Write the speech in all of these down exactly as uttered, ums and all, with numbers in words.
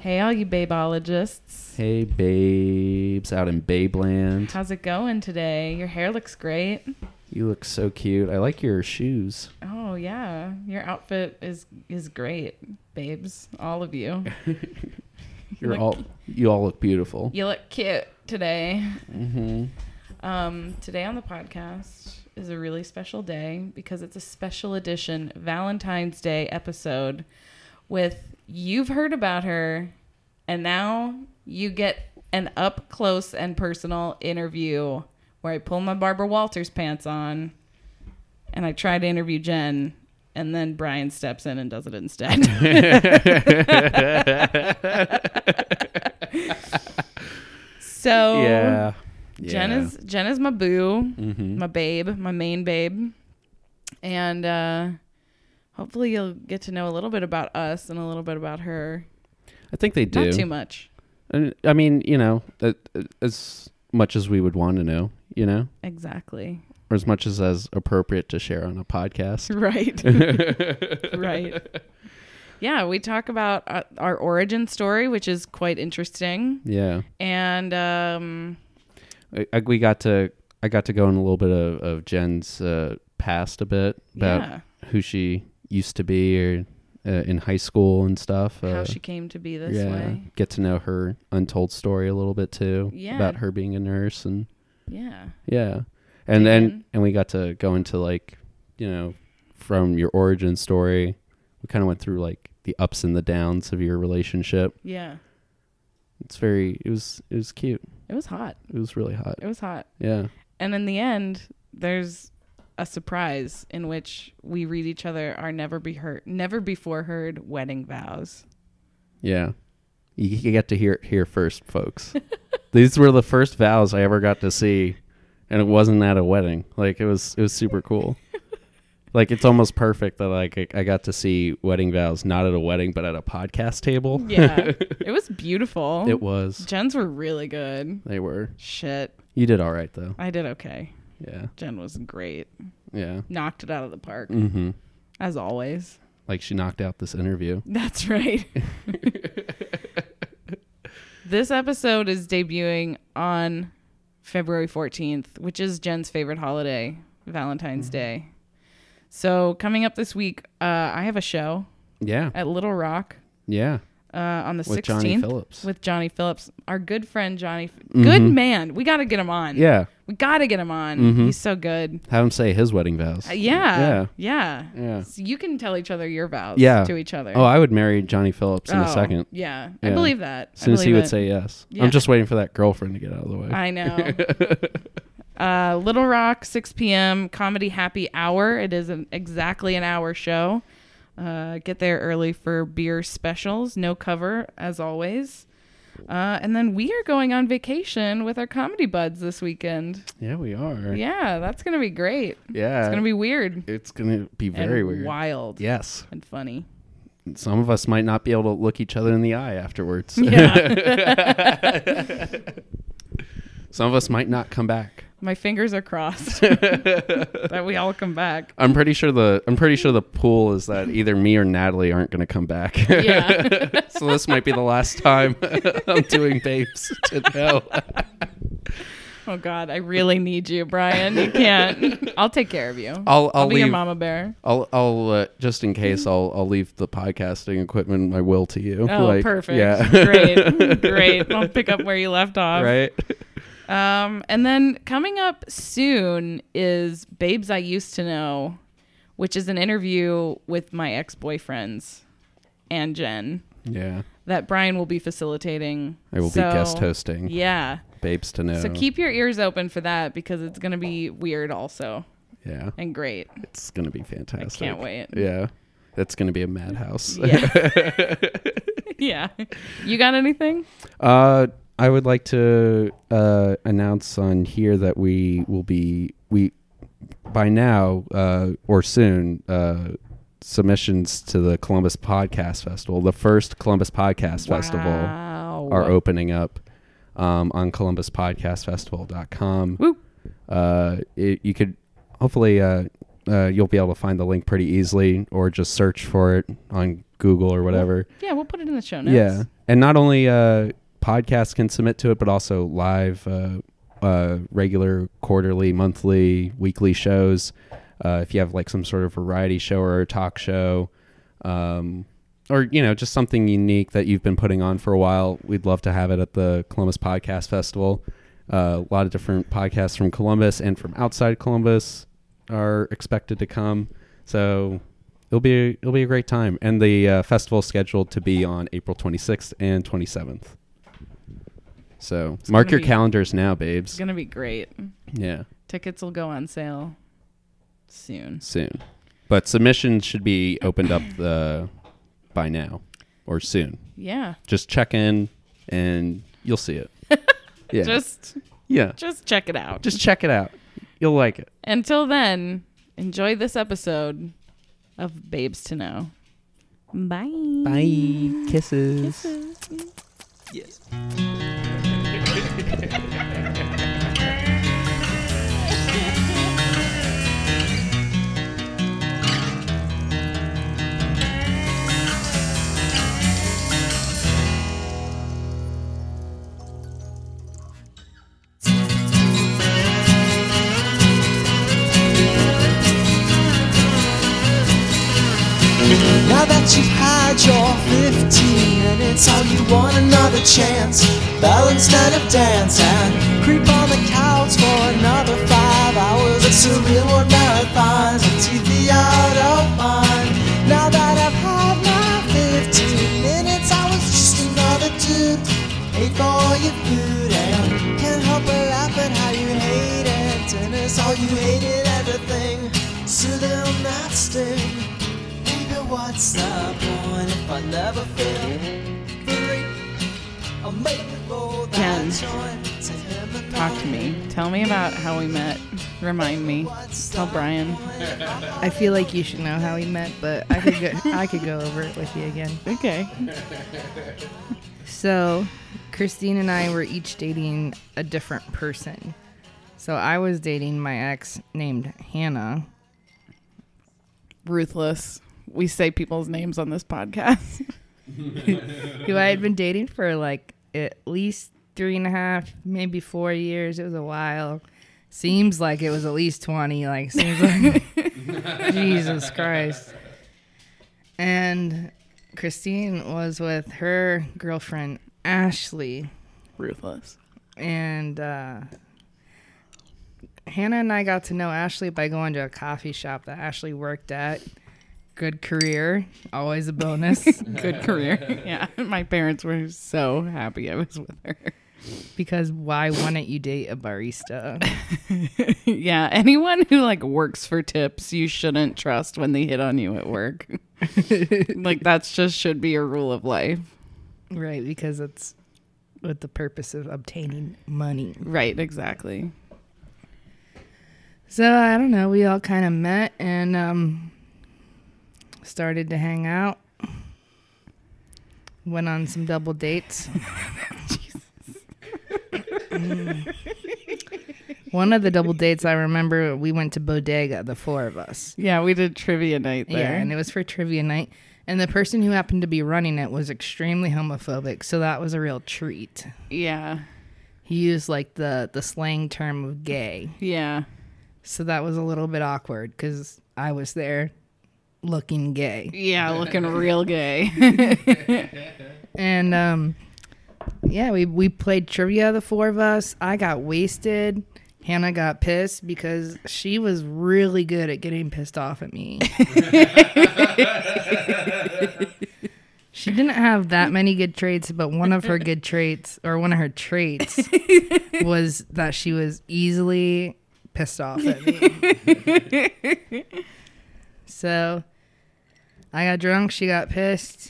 Hey, all you babeologists. Hey, babes out in Babeland. How's it going today? Your hair looks great. You look so cute. I like your shoes. Oh, yeah. Your outfit is is great, babes. All of you. You're look, all you all look beautiful. You look cute today. Mm-hmm. Um, today on the podcast is a really special day because it's a special edition Valentine's Day episode with You've Heard About Her, and now you get an up close and personal interview where I pull my Barbara Walters pants on and I try to interview Jen, and then Brian steps in and does it instead. So yeah. Jen yeah. is Jen is my boo, mm-hmm. my babe, my main babe. And uh, hopefully you'll get to know a little bit about us and a little bit about her. I think they do. Not too much. And, I mean, you know, uh, as much as we would want to know, you know? Exactly. Or as much as as appropriate to share on a podcast. Right. Right. Yeah, we talk about uh, our origin story, which is quite interesting. Yeah. And um, I, I, we got to, I got to go in a little bit of, of Jen's uh, past a bit about yeah. who she used to be or uh, in high school and stuff. How uh, she came to be this yeah, way. Get to know her untold story a little bit too. Yeah. About her being a nurse and Yeah. yeah. And then, And- and we got to go into like, you know, from your origin story, we kind of went through like the ups and the downs of your relationship. Yeah. It's very, it was, it was cute. It was hot. It was really hot. It was hot. Yeah. And in the end, there's a surprise in which we read each other our never be heard, never before heard wedding vows. Yeah. You, you get to hear it here first, folks. These were the first vows I ever got to see, and it wasn't at a wedding. Like it was, it was super cool. Like it's almost perfect that like I, I got to see wedding vows not at a wedding but at a podcast table. Yeah. It was beautiful. It was. Jen's were really good. They were. Shit. You did all right though. I did okay. Yeah. Jen was great. Yeah. Knocked it out of the park. Mm-hmm. As always. Like she knocked out this interview. That's right. This episode is debuting on February fourteenth, which is Jen's favorite holiday, Valentine's mm-hmm. Day. So coming up this week, uh, I have a show. Yeah. At Little Rock. Yeah. Uh, on the with sixteenth. Johnny Phillips. With Johnny Phillips. Our good friend Johnny. Mm-hmm. Good man. We got to get him on. Yeah. We got to get him on. Mm-hmm. He's so good. Have him say his wedding vows. Uh, yeah. Yeah. Yeah. Yeah. So you can tell each other your vows yeah. to each other. Oh, I would marry Johnny Phillips in oh, a second. Yeah. yeah. I believe that. As soon as he would it. say yes. Yeah. I'm just waiting for that girlfriend to get out of the way. I know. uh, Little Rock, six p.m. Comedy Happy Hour. It is an, exactly an hour show. Uh, get there early for beer specials. No cover, as always. Uh, and then we are going on vacation with our comedy buds this weekend. Yeah, we are. Yeah, that's going to be great. Yeah. It's going to be weird. It's going to be very and weird. Wild. Yes. And funny. Some of us might not be able to look each other in the eye afterwards. Yeah. Some of us might not come back. My fingers are crossed that we all come back. I'm pretty sure the I'm pretty sure the pool is that either me or Natalie aren't going to come back. Yeah. So this might be the last time I'm doing Babes to Know. Oh God, I really need you, Brian. You can't. I'll take care of you. I'll I'll, I'll be leave, your mama bear. I'll I'll uh, just in case I'll I'll leave the podcasting equipment my will to you. Oh, like, perfect. Yeah. Great. Great. I'll pick up where you left off. Right. Um, and then coming up soon is Babes I Used to Know, which is an interview with my ex-boyfriends and Jen. Yeah. That Brian will be facilitating. I will so, be guest hosting. Yeah. Babes to Know. So keep your ears open for that because it's going to be weird also. Yeah. And great. It's going to be fantastic. I can't wait. Yeah. It's going to be a madhouse. Yeah. Yeah. You got anything? Uh, I would like to uh, announce on here that we will be, we by now uh, or soon, uh, submissions to the Columbus Podcast Festival, the first Columbus Podcast wow. Festival, are opening up um, on columbus podcast festival dot com. Woo. Uh, it, you could hopefully uh, uh, you'll be able to find the link pretty easily, or just search for it on Google or whatever. Yeah, we'll put it in the show notes. Yeah, and not only uh, podcasts can submit to it, but also live, uh, uh, regular, quarterly, monthly, weekly shows. Uh, if you have like some sort of variety show or a talk show, um, or, you know, just something unique that you've been putting on for a while, we'd love to have it at the Columbus Podcast Festival. Uh, a lot of different podcasts from Columbus and from outside Columbus are expected to come. So it'll be, it'll be a great time. And the uh, festival is scheduled to be on April twenty-sixth and twenty-seventh. So It's mark your be, calendars now, babes. It's going to be great. Yeah. Tickets will go on sale soon. Soon. But submissions should be opened up the, by now or soon. Yeah. Just check in and you'll see it. Yeah. Just yeah. Just check it out. Just check it out. You'll like it. Until then, enjoy this episode of Babes to Know. Bye. Bye. Kisses. Kisses. Yes. Now that you've had your fifteen minutes, all you want another chance. Balance instead of dance and creep on the couch for another five hours. It's a real world marathon, T V out of mind. Now that I've had my fifteen minutes, I was just another dude. Ate for your food and can't help but laugh at how you hate it. Tennis, all you hated everything. Sit down that sting. What's the point if I never feel free? I'll make it roll that joint to him and Talk to me. Tell me about how we met. Remind me. Tell Brian. I feel like you should know how we met, but I could go, I could go over it with you again. Okay. So, Christine and I were each dating a different person. So I was dating my ex named Hannah. Ruthless. We say people's names on this podcast. Who I had been dating for like at least three and a half, maybe four years. It was a while. Seems like it was at least twenty. Like, seems like Jesus Christ. And Christine was with her girlfriend, Ashley. Ruthless. And uh, Hannah and I got to know Ashley by going to a coffee shop that Ashley worked at. Good career, always a bonus. Good career. Yeah, my parents were so happy I was with her. Because why wouldn't you date a barista? Yeah, anyone who like works for tips, you shouldn't trust when they hit on you at work. Like that's just should be a rule of life. Right, because it's with the purpose of obtaining money. Right, exactly. So I don't know, we all kind of met and um started to hang out. Went on some double dates. mm. One of the double dates I remember, we went to Bodega, the four of us. Yeah, we did trivia night there. Yeah, and it was for trivia night. And the person who happened to be running it was extremely homophobic, so that was a real treat. Yeah. He used like the, the slang term of gay. Yeah. So that was a little bit awkward because I was there looking gay. Yeah, looking real gay. And um yeah, we we played trivia, the four of us. I got wasted. Hannah got pissed because she was really good at getting pissed off at me. She didn't have that many good traits, but one of her good traits, or one of her traits, was that she was easily pissed off at me. So I got drunk, she got pissed.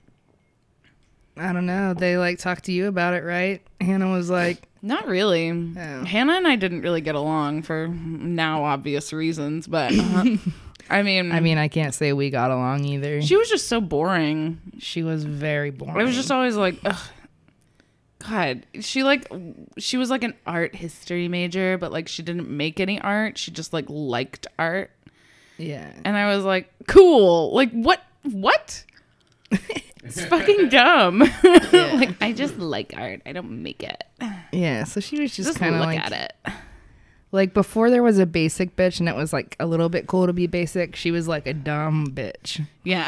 I don't know. They like talked to you about it, right? Hannah was like, Not really. Oh. Hannah and I didn't really get along for now obvious reasons, but uh, I mean, I mean, I can't say we got along either. she was just so boring. She was very boring. I was just always like, ugh. God, she like, she was like an art history major, but like she didn't make any art. She just like liked art. Yeah. And I was like, cool. Like, what? What? It's fucking dumb. Like, I just like art. I don't make it. Yeah, so she was just, Just kind of look like, at it. like before there was a basic bitch and it was like a little bit cool to be basic. She was like a dumb bitch. Yeah.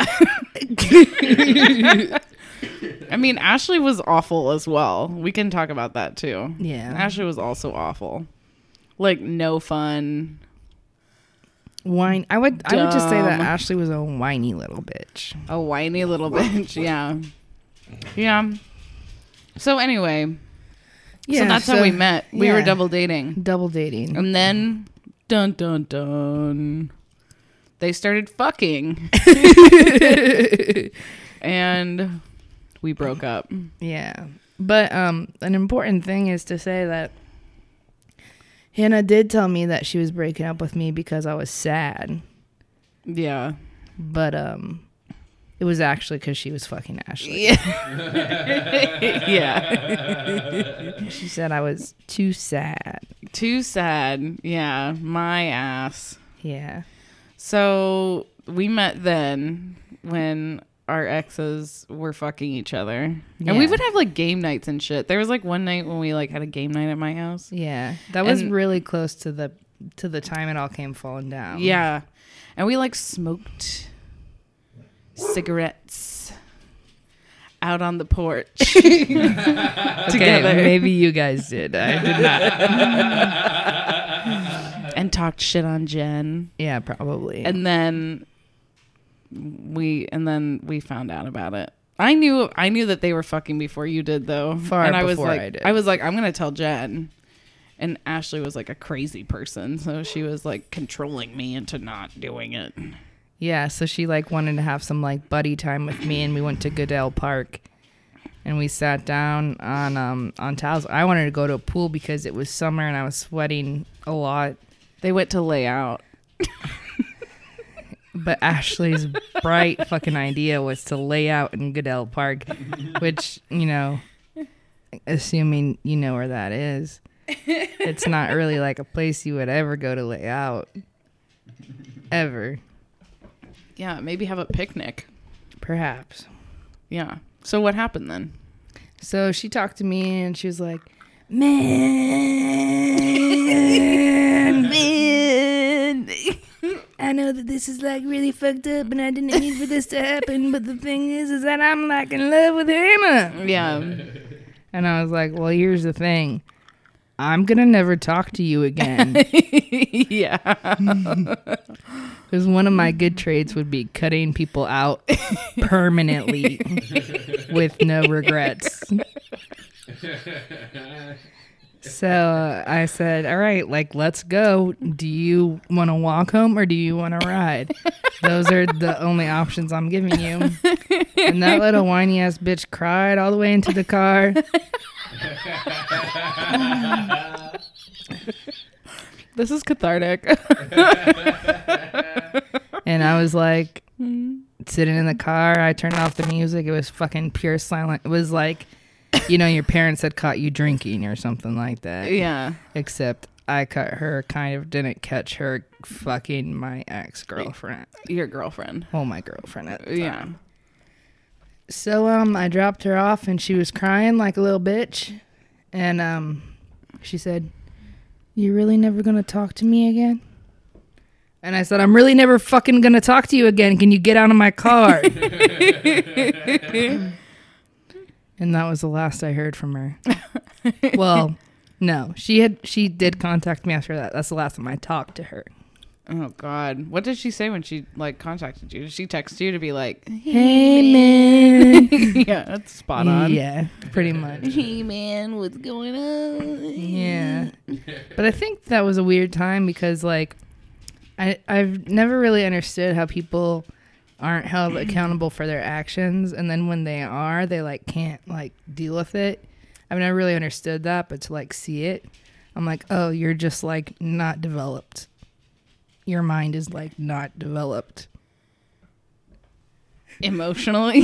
I mean, Ashley was awful as well. We can talk about that too. Yeah. Ashley was also awful. Like, no fun. Whine. I would I would just say that Dumb. Ashley was a whiny little bitch. A whiny little bitch. Yeah. Yeah. So anyway, so that's how we met. We were yeah. double dating. Double dating. And then, dun dun dun, they started fucking. And we broke up. Yeah. But um an important thing is to say that Hannah did tell me that she was breaking up with me because I was sad. Yeah. But um it was actually because she was fucking Ashley. Yeah. Yeah. She said I was too sad. Too sad. Yeah. My ass. Yeah. So we met then when our exes were fucking each other. And we Yeah. would have like game nights and shit. There was like one night when we like had a game night at my house. Yeah. That was And- really close to the to the time it all came falling down. Yeah. And we like smoked cigarettes out on the porch. Okay, Together. maybe you guys did. I did not. And talked shit on Jen. Yeah, probably. And then we and then we found out about it. I knew I knew that they were fucking before you did though. Far and I was before like I did. I was like, I'm gonna tell Jen. And Ashley was like a crazy person, so she was like controlling me into not doing it. Yeah, so she like wanted to have some like buddy time with me, and we went to Goodell Park, and we sat down on um on towels. I wanted to go to a pool because it was summer and I was sweating a lot. They went to lay out. But Ashley's bright fucking idea was to lay out in Goodell Park, which, you know, assuming you know where that is, it's not really like a place you would ever go to lay out. Ever. Yeah, maybe have a picnic. Perhaps. Yeah. So what happened then? So she talked to me and she was like, man, man, I know that this is like really fucked up and I didn't mean for this to happen, but the thing is, is that I'm like in love with Hannah. Yeah. And I was like, well, here's the thing. I'm going to never talk to you again. Yeah. Because one of my good traits would be cutting people out permanently with no regrets. So uh, I said, all right, like, let's go. Do you want to walk home or do you want to ride? Those are the only options I'm giving you. And that little whiny ass bitch cried all the way into the car. This is cathartic. And I was like, sitting in the car, I turned off the music. It was fucking pure silent. It was like, you know, your parents had caught you drinking or something like that. Yeah. Except I caught her, kind of didn't catch her fucking my ex-girlfriend. Your girlfriend. Oh, my girlfriend at the Yeah. time. So um, I dropped her off and she was crying like a little bitch. And um, she said, "You really never gonna talk to me again?" And I said, "I'm really never fucking gonna talk to you again. Can you get out of my car?" And that was the last I heard from her. Well, no, she had she did contact me after that. That's the last time I talked to her. Oh God. What did she say when she like contacted you? Did she text you to be like, Hey man. yeah, that's spot on. Yeah, pretty much. Hey man, what's going on? Yeah. But I think that was a weird time because like I I've never really understood how people aren't held accountable for their actions, and then when they are, they like can't like deal with it. I've never really understood that, but to like see it, I'm like, "Oh, you're just like not developed. Your mind is like not developed." Emotionally.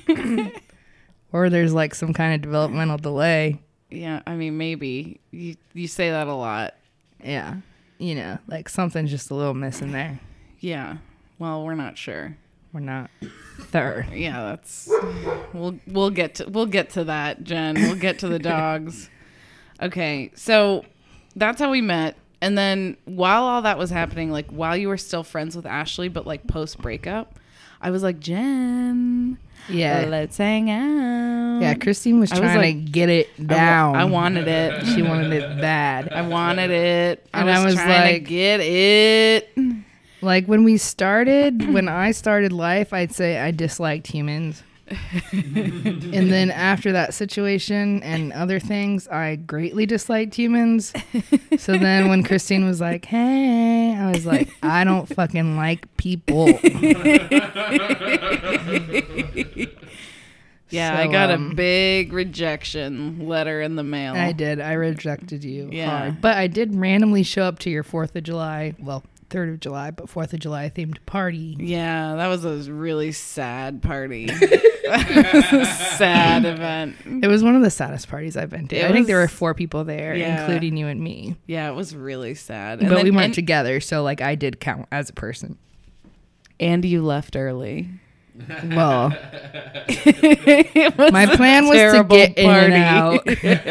Or there's like some kind of developmental delay. Yeah, I mean maybe. You you say that a lot. Yeah. You know, like something's just a little missing there. Yeah. Well, we're not sure. We're not there. Yeah, that's we'll we'll get to we'll get to that, Jen. We'll get to the dogs. Okay, so that's how we met. And then while all that was happening, like while you were still friends with Ashley, but like post breakup, I was like, Jen, Yeah. let's hang out. Yeah, Christine was I was trying like- to get it I wa- down. I wanted it. She wanted it bad. I wanted it. I And was, I was trying like- to get it. Like when we started, when I started life, I'd say I disliked humans. And then after that situation and other things, I greatly disliked humans. So then when Christine was like, hey, I was like, I don't fucking like people. Yeah, So, I got um, a big rejection letter in the mail. I did. I rejected you Yeah. hard. But I did randomly show up to your fourth of July, well, third of July, but fourth of July themed party. Yeah, that was a really sad party. That was a sad event. It was one of the saddest parties I've been to. It I think there were was- four people there, Yeah. including you and me. Yeah, it was really sad. but then- we weren't and, together, so like I did count as a person. and you left early. Well, It was my a plan was to terrible get in and out.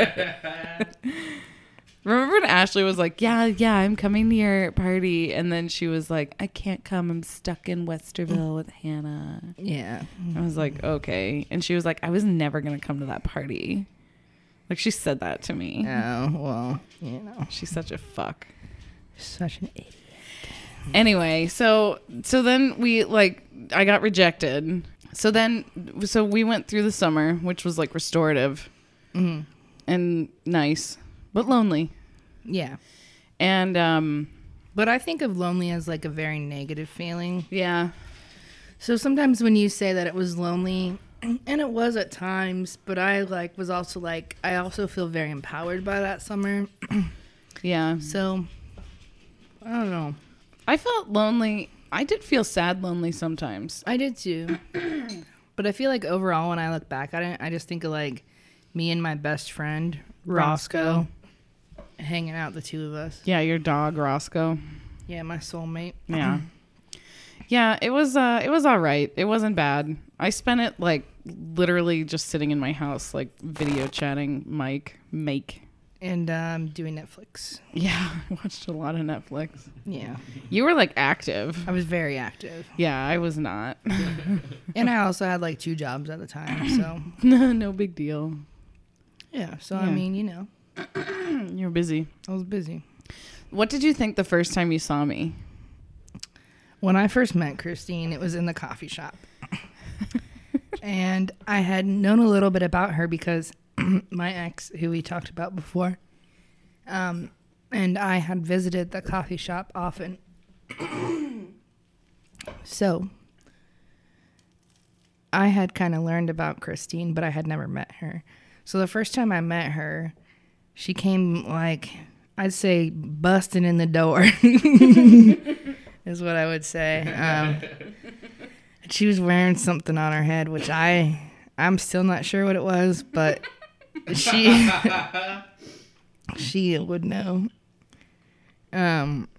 Remember when Ashley was like, yeah, yeah, I'm coming to your party. And then she was like, I can't come. I'm stuck in Westerville with Hannah. Yeah. I was like, okay. And she was like, I was never going to come to that party. Like, she said that to me. Oh, well, you know. She's such a fuck. Such an idiot. Anyway, so so then we like I got rejected. So then so we went through the summer, which was like restorative Mhm. and nice, but lonely. Yeah. And um But I think of lonely as like a very negative feeling. yeah. So sometimes when you say that it was lonely, and it was at times, but I like was also like I also feel very empowered by that summer. Yeah. So I don't know. I felt lonely. I did feel sad lonely sometimes. I did too. But I feel like overall when I look back at it, I just think of like me and my best friend, Roscoe, hanging out, the two of us. Yeah, your dog Roscoe. Yeah, my soulmate. Yeah. Yeah, it was uh it was all right. It wasn't bad. I spent it like literally just sitting in my house like video chatting Mike, Mike. And um, doing Netflix. Yeah, I watched a lot of Netflix. Yeah. You were like active. I was very active. Yeah, I was not. And I also had like two jobs at the time. So, no, no big deal. yeah. So, Yeah. I mean, you know, You're busy. I was busy. What did you think the first time you saw me? When I first met Christine, it was in the coffee shop. And I had known a little bit about her because my ex, who we talked about before, um, and I had visited the coffee shop often. So I had kind of learned about Christine, but I had never met her. So the first time I met her, she came like, I'd say busting in the door is what I would say. Um, she was wearing something on her head, which I, I'm still not sure what it was, but she, she would know. Um,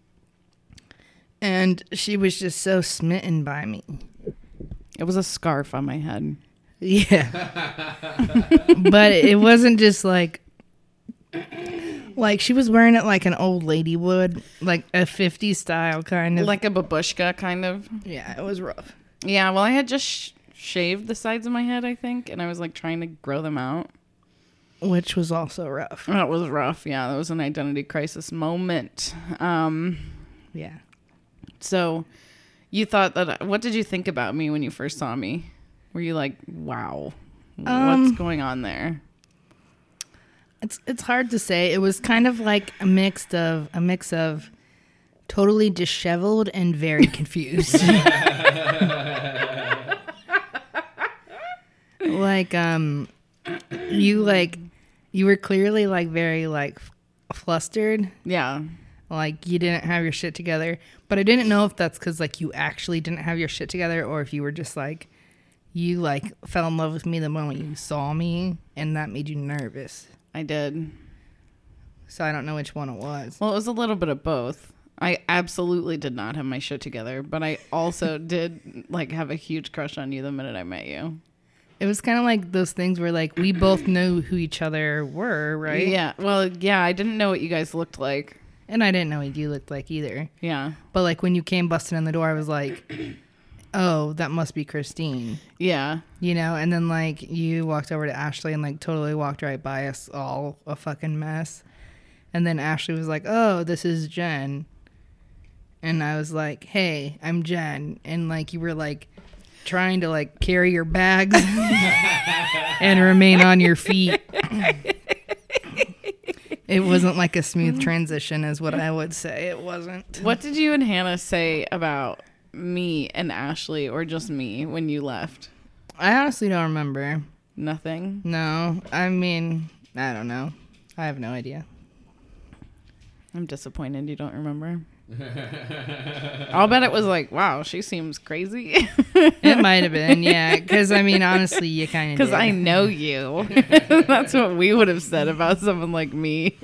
and she was just so smitten by me. It was a scarf on my head. Yeah. But it wasn't just like, like she was wearing it like an old lady would, like a fifties style kind of. Like a babushka kind of. Yeah, it was rough. Yeah, well, I had just sh- shaved the sides of my head, I think, and I was like trying to grow them out. Which was also rough. That was rough. Yeah, that was an identity crisis moment. Um, Yeah. so you thought that, what did you think about me when you first saw me? Were you like, wow, Um, what's going on there? It's it's hard to say. It was kind of like a mix of a mix of totally disheveled and very confused. Like um you like you were clearly like very like f- flustered, Yeah. like you didn't have your shit together, but I didn't know if that's cuz like you actually didn't have your shit together or if you were just like you like fell in love with me the moment you saw me and that made you nervous. I did. So I don't know which one it was. Well, it was a little bit of both. I absolutely did not have my shit together, but I also did like have a huge crush on you the minute I met you. It was kind of like those things where like we both knew who each other were, right? Yeah. Well, yeah, I didn't know what you guys looked like. And I didn't know what you looked like either. Yeah. But like when you came busting in the door, I was like, oh, that must be Christine. Yeah. You know, and then like you walked over to Ashley and like totally walked right by us, all a fucking mess. And then Ashley was like, oh, this is Jen. And I was like, hey, I'm Jen. And like you were like trying to like carry your bags and remain on your feet. It wasn't like a smooth transition is what I would say. It wasn't. What did you and Hannah say about me and Ashley, or just me, when you left? I honestly don't remember. Nothing? No. I mean, I don't know. I have no idea. I'm disappointed you don't remember. I'll bet it was like, wow, she seems crazy. It might have been, yeah. Because, I mean, honestly, you kind of Because did. I know you. That's what we would have said about someone like me.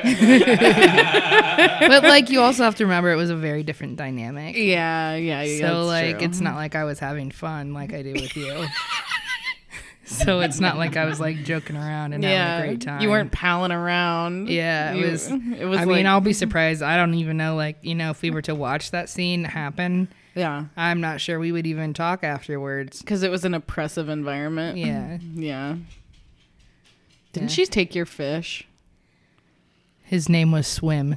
But, like, you also have to remember it was a very different dynamic. Yeah, yeah, yeah. So, that's like, true. it's not like I was having fun like I do with you. So it's not like I was, like, joking around and yeah, having a great time. You weren't palling around. Yeah, it You- was. It was. I like, mean, I'll be surprised. I don't even know, like, you know, if we were to watch that scene happen, yeah, I'm not sure we would even talk afterwards. because it was an oppressive environment. Yeah. Yeah. Didn't Yeah. she take your fish? His name was Swim.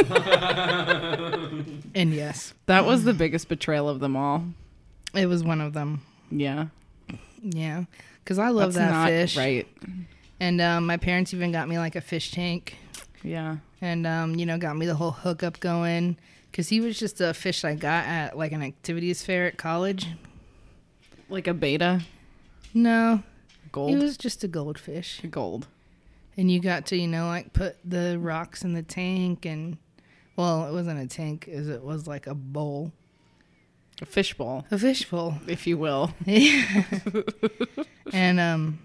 And yes, That was the biggest betrayal of them all. it was one of them. Yeah. Yeah. Because I love That's that not fish. right. And um, my parents even got me like a fish tank. Yeah. And, um, you know, got me the whole hookup going. Because he was just a fish I got at like an activities fair at college. Like a beta. No, Gold. he was just a goldfish. Gold. And you got to, you know, like put the rocks in the tank. And, well, it wasn't a tank, as it was like a bowl. A fishbowl, A fish bowl. if you will. Yeah. And um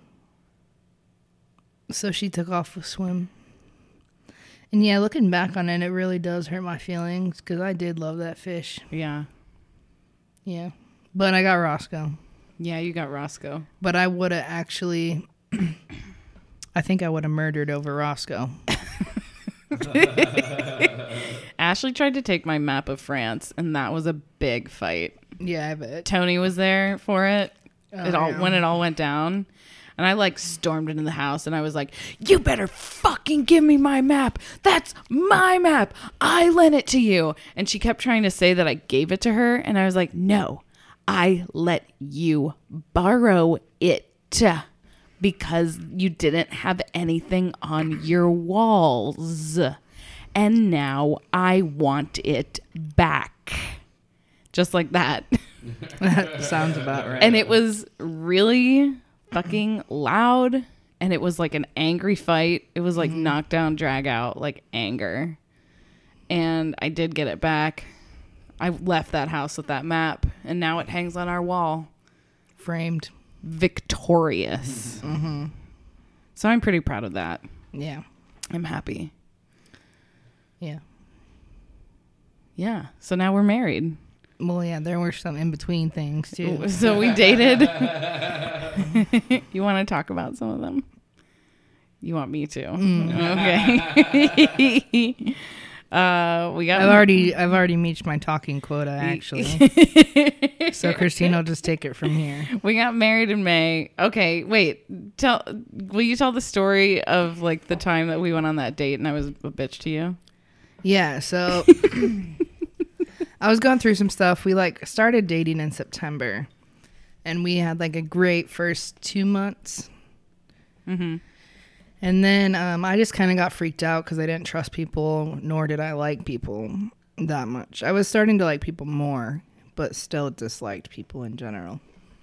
so she took off with Swim. And yeah, looking back on it, it really does hurt my feelings because I did love that fish. Yeah. Yeah. But I got Roscoe. Yeah, you got Roscoe. But I would have actually I think I would have murdered over Roscoe. Ashley tried to take my map of France, and that was a big fight. Yeah, I bet. Tony was there for it. Oh, it all yeah. when it all went down. And I like stormed into the house and I was like, you better fucking give me my map. That's my map. I lent it to you. And she kept trying to say that I gave it to her. And I was like, no, I let you borrow it because you didn't have anything on your walls. And now I want it back. Just like that. That sounds about right. And it was really fucking loud, and it was like an angry fight. It was like knockdown, drag out, like anger. And I did get it back. I left that house with that map, and now it hangs on our wall. Framed. Victorious. Mm-hmm. So I'm pretty proud of that. Yeah. I'm happy. Yeah. Yeah. So now we're married. Well, yeah, there were some in between things too. So we dated. You want to talk about some of them? You want me to? Okay. uh, we got. I've already, I've already reached my talking quota actually. So Christine will just take it from here. We got married in May. Okay, wait. Tell. Will you tell the story of like the time that we went on that date and I was a bitch to you? Yeah. So I was going through some stuff. We like started dating in September, and we had like a great first two months. Mm-hmm. And then um, I just kind of got freaked out because I didn't trust people, nor did I like people that much. I was starting to like people more, but still disliked people in general.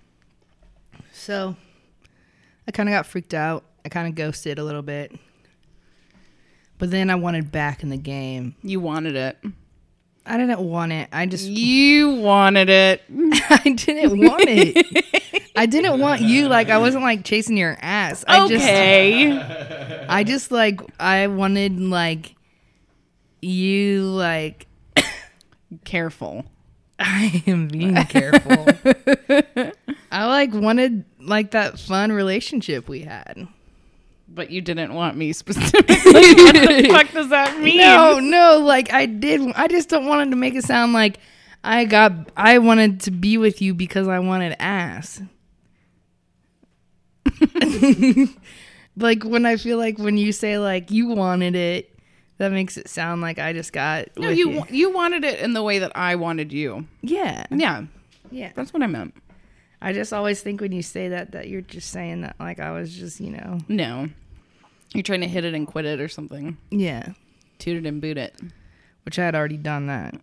So I kind of got freaked out. I kind of ghosted a little bit. But then I wanted back in the game. You wanted it. I didn't want it. I just You wanted it. I didn't want it. I didn't want you. Like I wasn't like chasing your ass. I Okay. just I just like I wanted like you like Careful. I am being careful. I like wanted like that fun relationship we had. But you didn't want me specifically. What the fuck does that mean? No, no, like I did. I just don't want it to make it sound like I got. I wanted to be with you because I wanted ass. Like when I feel like when you say like you wanted it, that makes it sound like I just got. No, with you you. wa- you wanted it in the way that I wanted you. Yeah, Yeah, yeah. that's what I meant. I just always think when you say that that you're just saying that like I was just you know. No, you're trying to hit it and quit it or something. Yeah, Toot it and boot it. which I had already done that.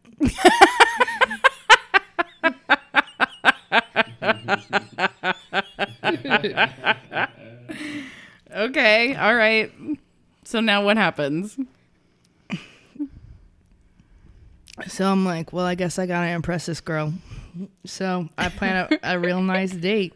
Okay, all right. So now what happens? So I'm like, well, I guess I gotta impress this girl. So I plan a, a real nice date.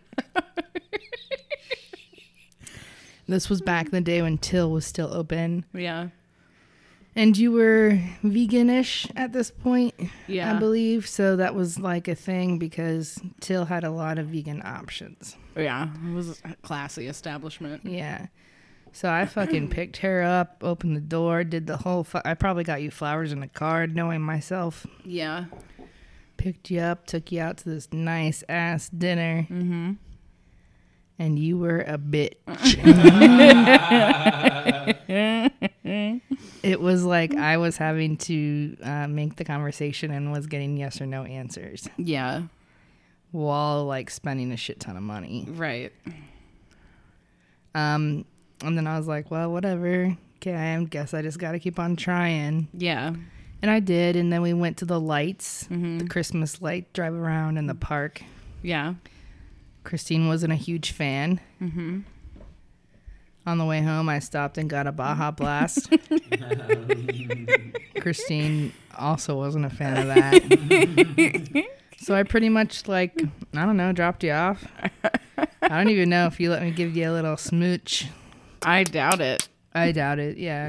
This was back in the day when Till was still open. Yeah. And you were veganish at this point, Yeah. I believe. So that was like a thing because Till had a lot of vegan options. Yeah. It was a classy establishment. Yeah. So I fucking picked her up, opened the door, did the whole... Fu- I probably got you flowers and a card, knowing myself. Yeah. Picked you up, took you out to this nice ass dinner. Mm-hmm. And you were a bitch. It was like I was having to uh, make the conversation and was getting yes or no answers Yeah. while like spending a shit ton of money. Right. Um, and then I was like, well, whatever. Okay, I guess I just got to keep on trying. Yeah. And I did. And then we went to the lights, Mhm. the Christmas light drive around in the park. Yeah. Christine wasn't a huge fan. Mm-hmm. On the way home, I stopped and got a Baja Blast. Christine also wasn't a fan of that. So I pretty much, like, I don't know, dropped you off. I don't even know if you let me give you a little smooch. I doubt it. I doubt it, yeah.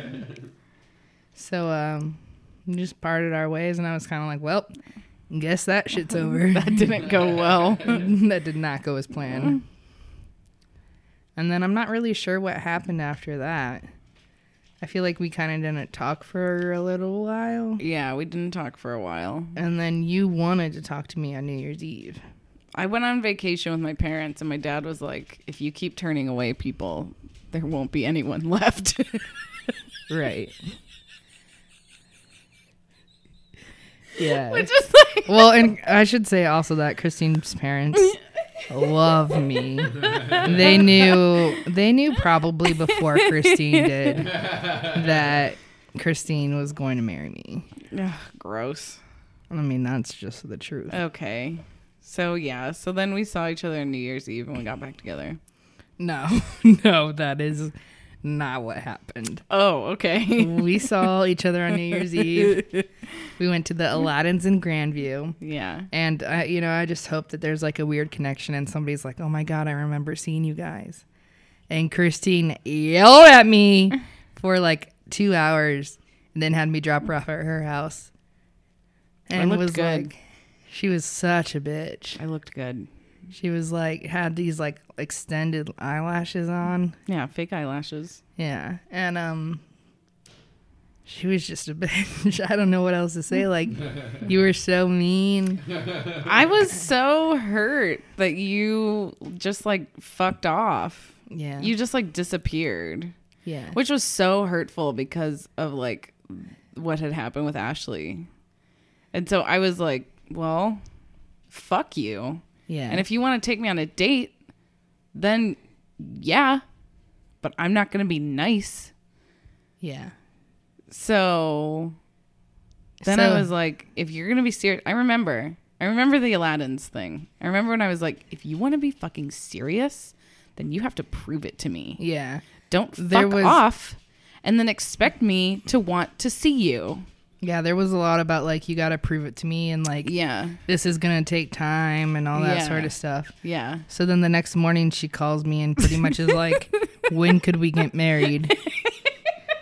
So um, we just parted our ways, and I was kind of like, well, guess that shit's over. That didn't go well. That did not go as planned. And then I'm not really sure what happened after that. I feel like we kind of didn't talk for a little while. Yeah, we didn't talk for a while. And then you wanted to talk to me on New Year's Eve. I went on vacation with my parents, and my dad was like, if you keep turning away people, there won't be anyone left. Right. Yeah. Which is like... Well, and I should say also that Christine's parents love me. They knew they knew probably before Christine did that Christine was going to marry me. Ugh, gross. I mean, that's just the truth. Okay. So, yeah. So then we saw each other on New Year's Eve, and we got back together. No, no, that is not what happened. Oh, okay. We saw each other on New Year's Eve. We went to the Aladdin's in Grandview. Yeah. And, I, you know, I just hope that there's like a weird connection and somebody's like, oh my God, I remember seeing you guys. And Christine yelled at me for like two hours and then had me drop her off at her house. And looked was good. like, she was such a bitch. I looked good. She was like, had these like extended eyelashes on. Yeah, fake eyelashes. Yeah. And, um, she was just a bitch. I don't know what else to say. Like, you were so mean. I was so hurt that you just like fucked off. Yeah. You just like disappeared, yeah. which was so hurtful because of like what had happened with Ashley. And so I was like, well, fuck you. Yeah. And if you want to take me on a date, then yeah, but I'm not going to be nice. Yeah. So then So- I was like, if you're going to be serious, I remember, I remember the Aladdin's thing. I remember when I was like, if you want to be fucking serious, then you have to prove it to me. Yeah. Don't fuck There was- off and then expect me to want to see you. Yeah, there was a lot about like you got to prove it to me and like Yeah. this is going to take time and all that Yeah. sort of stuff. Yeah. So then the next morning she calls me and pretty much is like, when could we get married?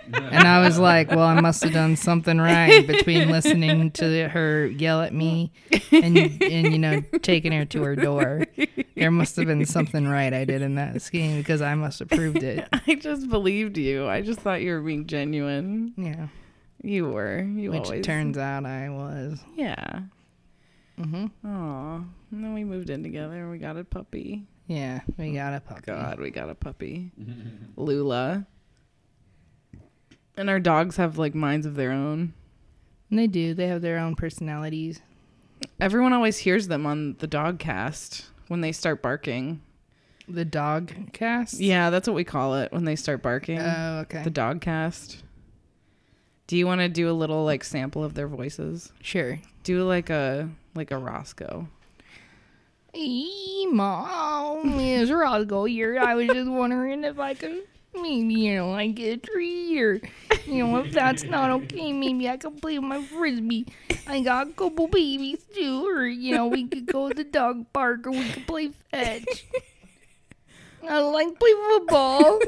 And I was like, well, I must have done something right between listening to her yell at me and, and you know, taking her to her door. There must have been something right I did in that scheme because I must have proved it. I just believed you. I just thought you were being genuine. Yeah. You were. You Which always. turns out I was. Yeah. Mm-hmm. Aw. And then we moved in together and we got a puppy. Yeah, we got a puppy. God, we got a puppy. Lula. And our dogs have like minds of their own. And they do. They have their own personalities. Everyone always hears them on the dog cast when they start barking. The dog cast? Yeah, that's what we call it when they start barking. Oh, okay. The dog cast. Do you want to do a little like sample of their voices? Sure. Do like a like a Roscoe. Hey, Mom, it's Roscoe here. I was just wondering if I could maybe, you know, like get a treat or, you know, if that's not okay, maybe I could play with my Frisbee. I got a couple babies too, or, you know, we could go to the dog park or we could play fetch. I like play football.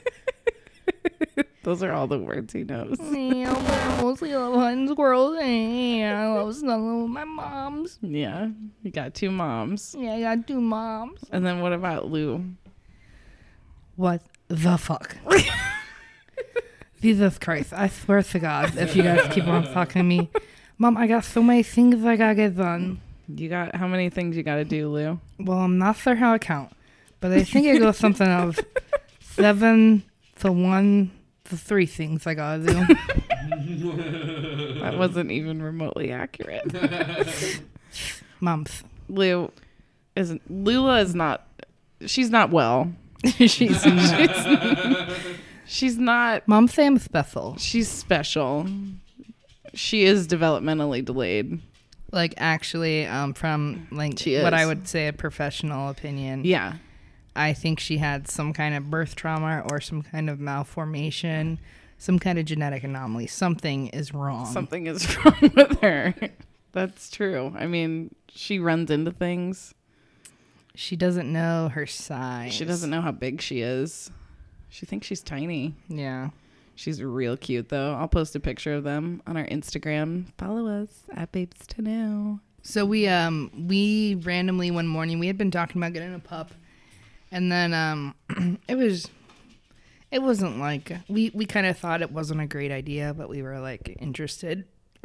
Those are all the words he knows. Yeah, but I mostly love hunting squirrels and I love snuggling with my moms. Yeah, you got two moms. Yeah, I got two moms. And then what about Lou? What the fuck? Jesus Christ, I swear to God, if you guys keep on fucking me. Mom, I got so many things I gotta get done. You got how many things you got to do, Lou? Well, I'm not sure how I count, but I think it goes something of seven to one to three things I gotta do. That wasn't even remotely accurate. Moms. Lou isn't. Lula is not. She's not well. She's not. She's not. Mom say I'm special. She's special. She is developmentally delayed. Like, actually, um, from like She what is. I would say a professional opinion. Yeah. I think she had some kind of birth trauma or some kind of malformation, some kind of genetic anomaly. Something is wrong. Something is wrong with her. That's true. I mean, she runs into things. She doesn't know her size. She doesn't know how big she is. She thinks she's tiny. Yeah. She's real cute, though. I'll post a picture of them on our Instagram. Follow us at Babes to Know. So we um we randomly one morning we had been talking about getting a pup, and then um it was it wasn't like we we kind of thought it wasn't a great idea, but we were like interested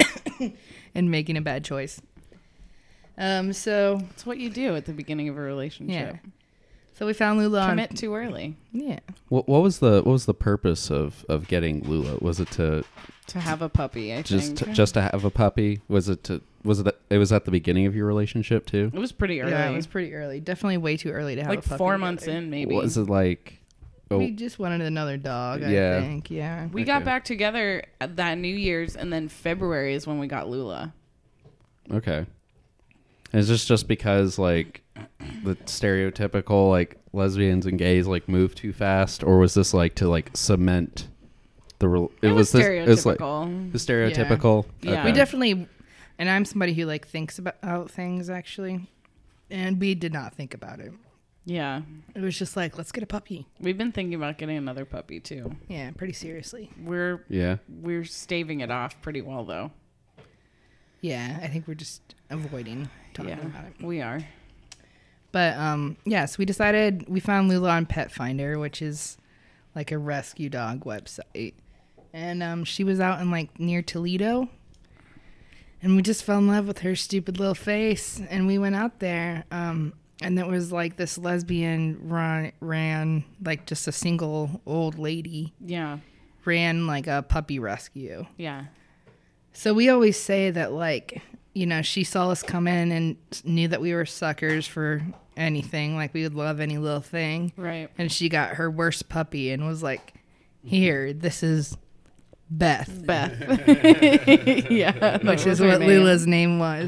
in making a bad choice. Um. So It's what you do at the beginning of a relationship. yeah. So we found Lula. on- Commit too early Yeah. What what was the what was the purpose of of getting Lula? Was it to to have a puppy, I just think. just to have a puppy? Was it to was it it was at the beginning of your relationship too? It was pretty early. Yeah, it was pretty early. Definitely way too early to have like a puppy four together. months in, maybe. Was it like oh We just wanted another dog. Yeah. I think. Yeah. We got Okay. back together at that New Year's, and then February is when we got Lula. okay. Is this just because like the stereotypical like lesbians and gays like move too fast, or was this like to like cement the real? It, was this, it was like stereotypical. the stereotypical. Yeah. We Okay. definitely, and I'm somebody who like thinks about things actually, and we did not think about it. Yeah. It was just like, let's get a puppy. We've been thinking about getting another puppy, too. Yeah, pretty seriously. We're Yeah. we're staving it off pretty well, though. Yeah, I think we're just avoiding talking Yeah, about it. we are. But um, yeah, so we decided we found Lula on Pet Finder, which is like a rescue dog website, and um, she was out in like near Toledo, and we just fell in love with her stupid little face, and we went out there, um, and there was like this lesbian run ran like just a single old lady Yeah. ran like a puppy rescue. Yeah. So we always say that, like, you know, she saw us come in and knew that we were suckers for anything. Like, we would love any little thing. Right. And she got her worst puppy and was like, here, this is Beth. Beth. Yeah. that Which was is her what name. Lula's name was.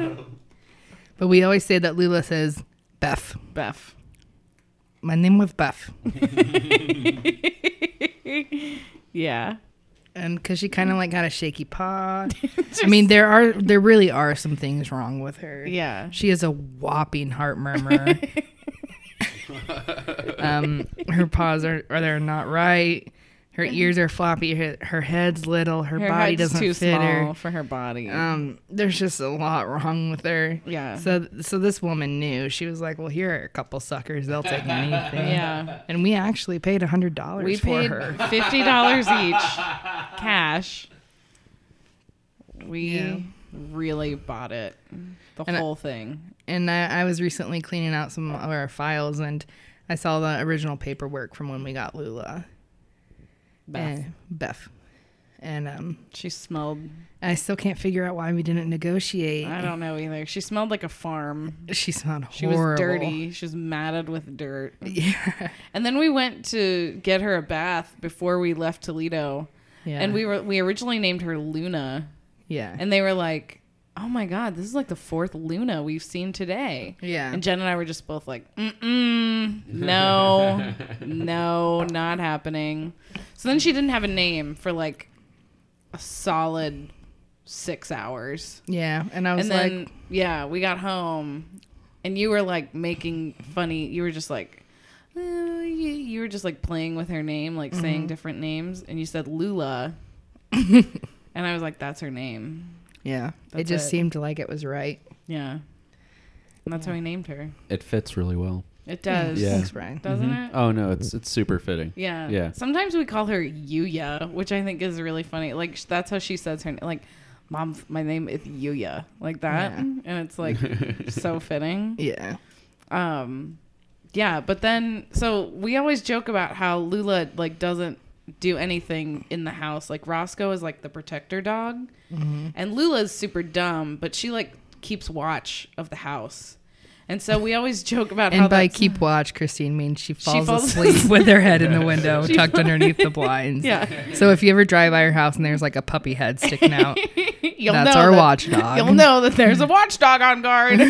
But we always say that Lula says, Beth. Beth. My name was Beth. Yeah. And because she kind of like got a shaky paw. I mean, there are, there really are some things wrong with her. Yeah. She has a whopping heart murmur. um, her paws are, are they're not right. Her ears are floppy. Her, her head's little. Her, Her body head's doesn't too fit small her. for her body. Um, there's just a lot wrong with her. Yeah. So so this woman knew. She was like, well, here are a couple suckers. They'll take anything. Yeah. And we actually paid one hundred dollars We for paid her. fifty dollars each, cash. We Yeah. really bought it, the And I- whole thing. And I, I was recently cleaning out some of our files, and I saw the original paperwork from when we got Lula. Beth. And Beth. And um, She smelled, I still can't figure out why we didn't negotiate. I don't know either. She smelled like a farm. She smelled She horrible. was dirty. She was matted with dirt. Yeah. And then we went to get her a bath before we left Toledo. Yeah. And we were we originally named her Luna. Yeah. And they were like, oh my God, this is like the fourth Luna we've seen today. Yeah. And Jen and I were just both like, mm-mm, no, no, not happening. So then she didn't have a name for like a solid six hours. Yeah. And I was And like, then, yeah, we got home and you were like making funny. You were just like, uh, you, you were just like playing with her name, like Mm-hmm. saying different names. And you said Lula. And I was like, that's her name. yeah. It That's just it. seemed like it was right. Yeah. And that's how we named her. It fits really well. It does. Yeah. Thanks, Brian. Doesn't Mhm. it? Oh no, it's it's super fitting. Yeah. Yeah. Sometimes we call her Yuya, which I think is really funny. Like sh- that's how she says her name. Like, Mom, my name is Yuya, like that, Yeah. and it's like so fitting. Yeah. Um, yeah. But then, so we always joke about how Lula like doesn't do anything in the house. Like Roscoe is like the protector dog, Mm-hmm. and Lula's super dumb, but she like keeps watch of the house. And so we always joke about how And by that's- keep watch, Christine means she falls, falls asleep with her head in the window, She tucked falls- underneath the blinds. Yeah. So if you ever drive by her house and there's like a puppy head sticking out, You'll that's know our that- watchdog. You'll know that there's a watchdog on guard.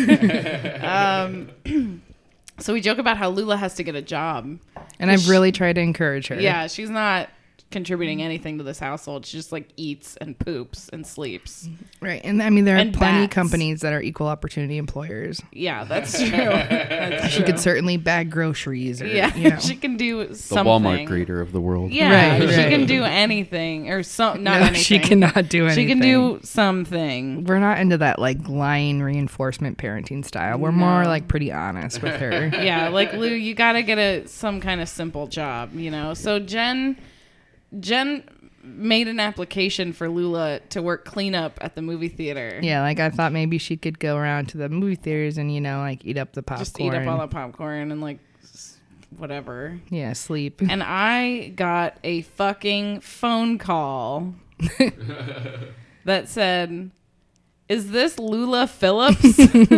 um, so we joke about how Lula has to get a job. And I've really tried to encourage her. Yeah, she's not contributing anything to this household. She just like eats and poops and sleeps. Right. And I mean, there are And plenty of bats. companies that are equal opportunity employers. Yeah, that's true. That's She true. could certainly bag groceries or, Yeah, you know. she can do The something. Walmart greeter of the world. Yeah, Right, she right. can do anything or some. Not No, anything. she cannot do anything. She can do something. We're not into that like lying reinforcement parenting style. We're more No. like pretty honest with her. Yeah, like Lou, you got to get a some kind of simple job, you know. So Jen, Jen made an application for Lula to work cleanup at the movie theater. Yeah, like I thought maybe she could go around to the movie theaters and you know like eat up the popcorn. just eat up all the popcorn and like s- whatever. Yeah, sleep. And I got a fucking phone call that said, "Is this Lula Phillips?"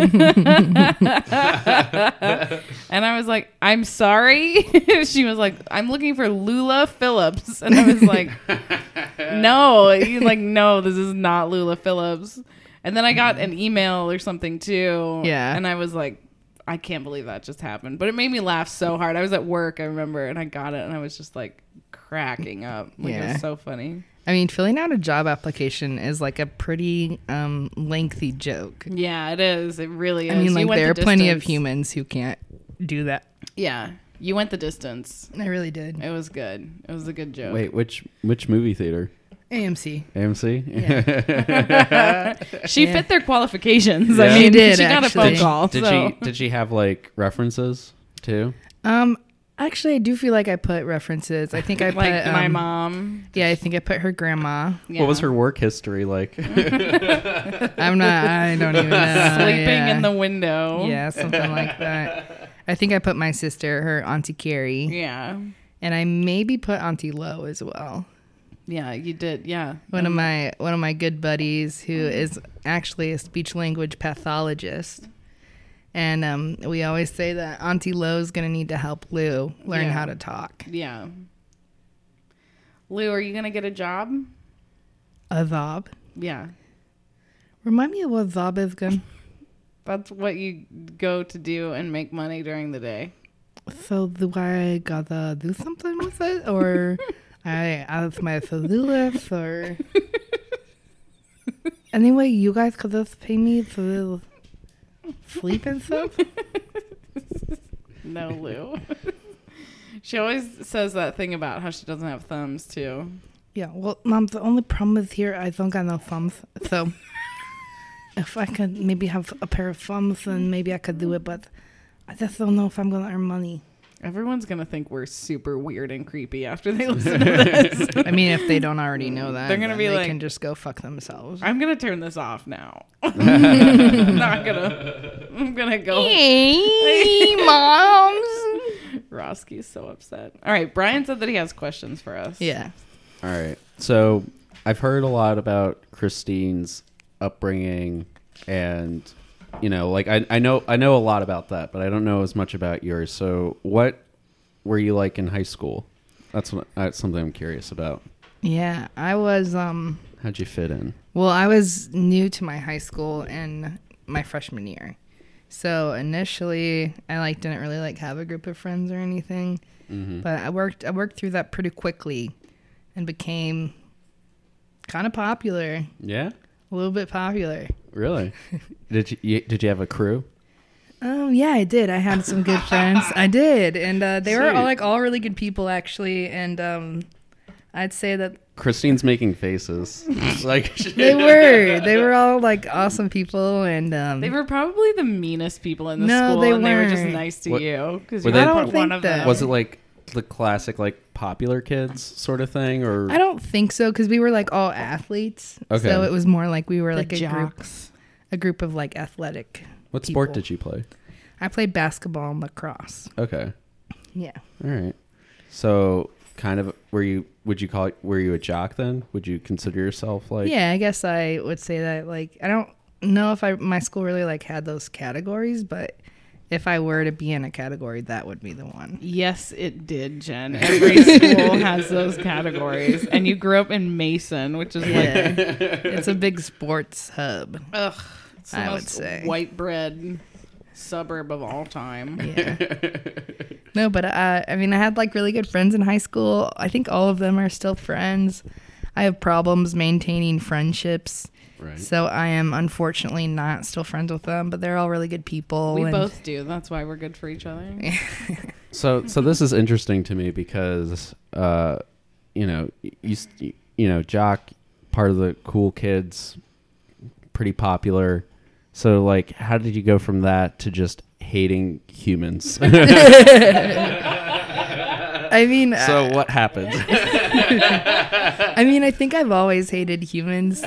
And I was like, "I'm sorry." She was like, "I'm looking for Lula Phillips." And I was like, "No." He's like, "No, this is not Lula Phillips." And then I got an email or something too. Yeah. And I was like, I can't believe that just happened. But it made me laugh so hard. I was at work, I remember, and I got it and I was just like cracking up. Like, it Yeah. was so funny. I mean, filling out a job application is like a pretty um, lengthy joke. Yeah, it is. It really is. I mean, You like went there are the plenty of distance. humans who can't do that. Yeah. You went the distance. I really did. It was good. It was a good joke. Wait, which which movie theater? A M C. A M C? She Yeah. fit their qualifications. Yeah. I She mean, did, she got a phone actually. call. Did so. she did she have like references too? Um, actually, I do feel like I put references. I think I put Like my um, mom. Yeah, I think I put her grandma. Yeah. What was her work history like? I'm not. I don't even know. Sleeping yeah. in the window. Yeah, something like that. I think I put my sister, her Auntie Carrie, Yeah. and I maybe put Auntie Lo as well. Yeah, you did. Yeah. One of my one of my good buddies who is actually a speech language pathologist. And um, we always say that Auntie Lo's going to need to help Lou learn Yeah. how to talk. Yeah. Lou, are you going to get a job? A zob. Yeah. Remind me of what zob is again. That's what you go to do and make money during the day. So do I gotta do something with it? Or I add my to-do list? Or... Anyway, you guys could just pay me to sleep and stuff? No, Lou. She always says that thing about how she doesn't have thumbs too. Yeah, well, Mom, the only problem with here, I don't got no thumbs. So if I could maybe have a pair of thumbs, then maybe I could do it. But I just don't know if I'm going to earn money. Everyone's going to think we're super weird and creepy after they listen to this. I mean, if they don't already know that, They're gonna then be they like- can just go fuck themselves. I'm going to turn this off now. I'm not going to. I'm going to go. Hey, moms. Roski's so upset. All right. Brian said that he has questions for us. Yeah. All right. So I've heard a lot about Christine's upbringing, and you know, like I, I know I know a lot about that, but I don't know as much about yours. So what were you like in high school? That's what, that's something I'm curious about. Yeah, I was, um, How'd you fit in? well, I was new to my high school in my freshman year. So initially, I like didn't really like have a group of friends or anything, Mm-hmm. but I worked I worked through that pretty quickly and became kind of popular, Yeah. a little bit popular. Really? did you, you did you have a crew? Um, yeah, I did. I had some good friends. I did, and uh, they were all Sweet. like all really good people actually. And um, I'd say that Christine's making faces. like they were. They were all like awesome people, and um, They were probably the meanest people in the No, school, they and they were just weren't. nice to What- you because were you they- were I don't one think of that- them. Was it like the classic like popular kids sort of thing, or I don't think so because we were like all athletes. Okay. So it was more like we were The like a group, jocks. a group of like athletic. what sport people. did you play? I played basketball and lacrosse. Okay. Yeah. All right. So kind of were you would you call it were you a jock then? Would you consider yourself like Yeah, I guess I would say that. Like, I don't know if I my school really like had those categories, but if I were to be in a category, that would be the one. Yes, it did, Jen. Every school has those categories, and you grew up in Mason, which is like, Yeah. It's a big sports hub. ugh, it's the I would most say. white bread suburb of all time. Yeah. No, but uh, I mean, I had like really good friends in high school. I think all of them are still friends. I have problems maintaining friendships. right? So I am unfortunately not still friends with them, but they're all really good people. We and both do. That's why we're good for each other. So so this is interesting to me because uh you know you you, you know jock part of the cool kids, pretty popular. So like how did you go from that to just hating humans? I mean, So uh, what happened? I mean, I think I've always hated humans. Um,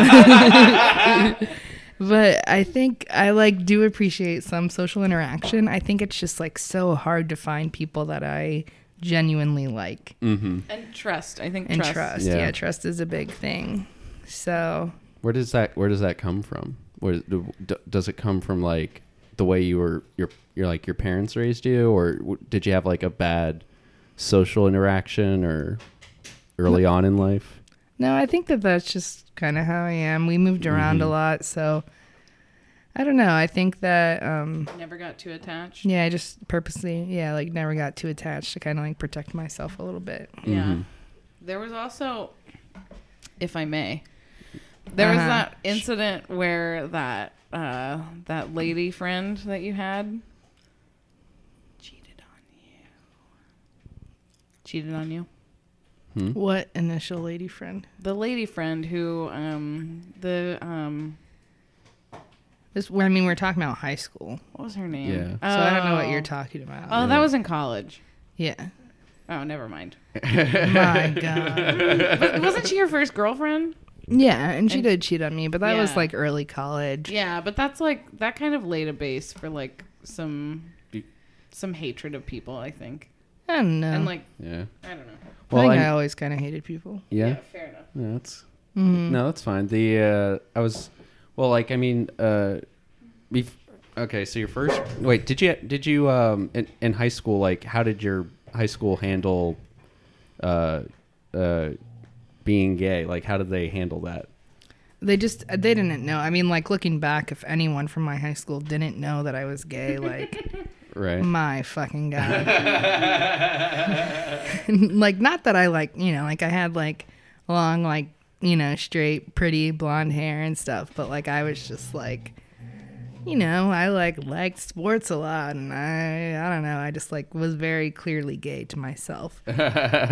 but I think I like do appreciate some social interaction. I think it's just like so hard to find people that I genuinely like. Mm-hmm. And trust. I think And trust. trust. Yeah. Yeah. trust is a big thing. So Where does that Where does that come from? Where do, d- does it come from? Like the way you were your your like your parents raised you, or w- did you have like a bad social interaction or early on in life? no, I think that that's just kind of how I am. We moved around a Mhm. lot, so I don't know. I think that um, Never got too attached. yeah, I just purposely yeah like never got too attached to kind of like protect myself a little bit. Yeah. Mhm. There was also, if I may, there was Uh-huh. that incident where that uh, that lady friend that you had cheated on you. Cheated on you. Hmm? What initial lady friend? The lady friend who um the um This, I mean, we're talking about high school, what was her name? Yeah. so I don't know what Oh. you're talking about. Oh, that was in college. Yeah. Oh, never mind. My God. But wasn't she your first girlfriend? Yeah, and she And- did cheat on me, but that was Yeah. like early college. Yeah, but that's like that kind of laid a base for like some some hatred of people, I think. I don't know. And like Yeah. I don't know. Well, I think I- I, always kind of hated people. Yeah. fair enough. No, that's Mhm. no, that's fine. The uh, I was well, like I mean, uh, bef- okay. So your first wait, did you did you um in, in high school like how did your high school handle uh uh being gay? Like how did they handle that? They just they didn't know. I mean, like looking back, if anyone from my high school didn't know that I was gay, like Right. my fucking God. Like not that I like, you know, like I had like long, like, you know, straight, pretty blonde hair and stuff, but like I was just like you know, I like liked sports a lot, and I I don't know, I just like was very clearly gay to myself. But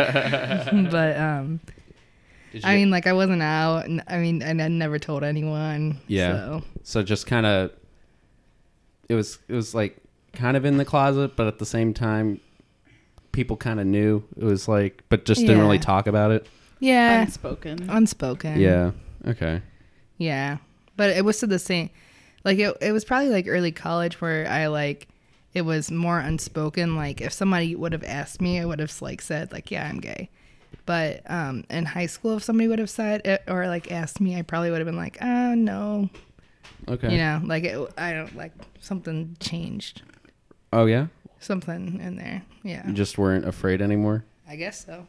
um, Did I you- mean, like I wasn't out, and I mean, and I never told anyone. Yeah. So. So just kind of, it was it was like kind of in the closet, but at the same time, people kind of knew. It was like, but just didn't Yeah. really talk about it. Yeah, Unspoken. unspoken. Yeah. Okay. Yeah, but it was to the same, like it, it was probably like early college where I like, it was more unspoken. Like if somebody would have asked me, I would have like said like, yeah, I'm gay. But um, in high school, if somebody would have said it or like asked me, I probably would have been like, oh no, Okay. you know, like it, I don't like something changed, Oh yeah. something in there. Yeah, You just weren't afraid anymore. I guess so.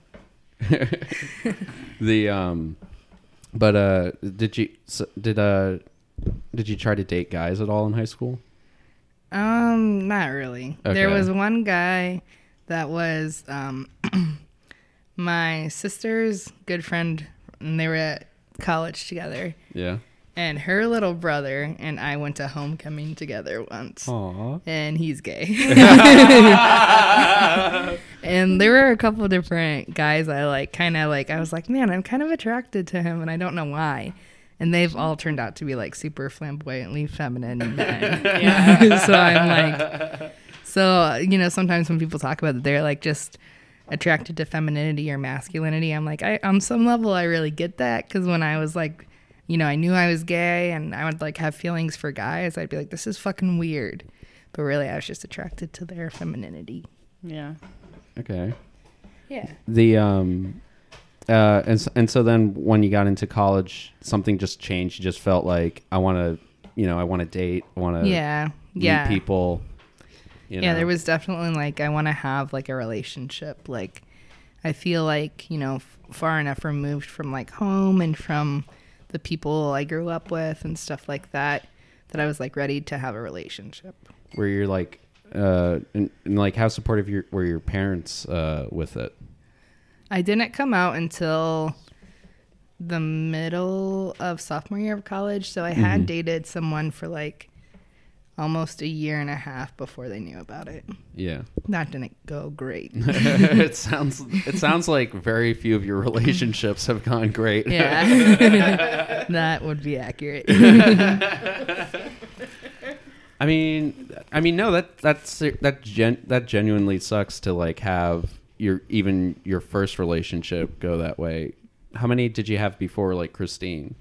The um, but uh, did you so, did uh, did you try to date guys at all in high school? Um, not really. There Okay. was one guy that was um my sister's good friend, and they were at college together. Yeah. And her little brother and I went to homecoming together once. Aw. And he's gay. And there were a couple different guys I like, kind of like, I was like, man, I'm kind of attracted to him, and I don't know why. And they've all turned out to be like super flamboyantly feminine men. Yeah. So I'm like, so, you know, sometimes when people talk about that, they're like just attracted to femininity or masculinity. I'm like, I, on some level, I really get that. Because when I was like, you know, I knew I was gay and I would like have feelings for guys, I'd be like, this is fucking weird. But really, I was just attracted to their femininity. Yeah. Okay. Yeah. The um, uh, and so, and so then when you got into college, something just changed. You just felt like I want to, you know, I want to date. I want to Yeah. meet Yeah. people. You Yeah, know? there was definitely like, I want to have like a relationship. Like, I feel like, you know, f- far enough removed from like home and from the people I grew up with and stuff like that, that I was like ready to have a relationship. where you're like, uh, and, and like how supportive your were your parents uh with it? I didn't come out until the middle of sophomore year of college. So I had Mhm. dated someone for like almost a year and a half before they knew about it. Yeah. That didn't go great. it sounds it sounds like very few of your relationships have gone great. Yeah. That would be accurate. I mean, I mean, no, that that's that gen, that genuinely sucks to like have your even your first relationship go that way. How many did you have before, like Christine?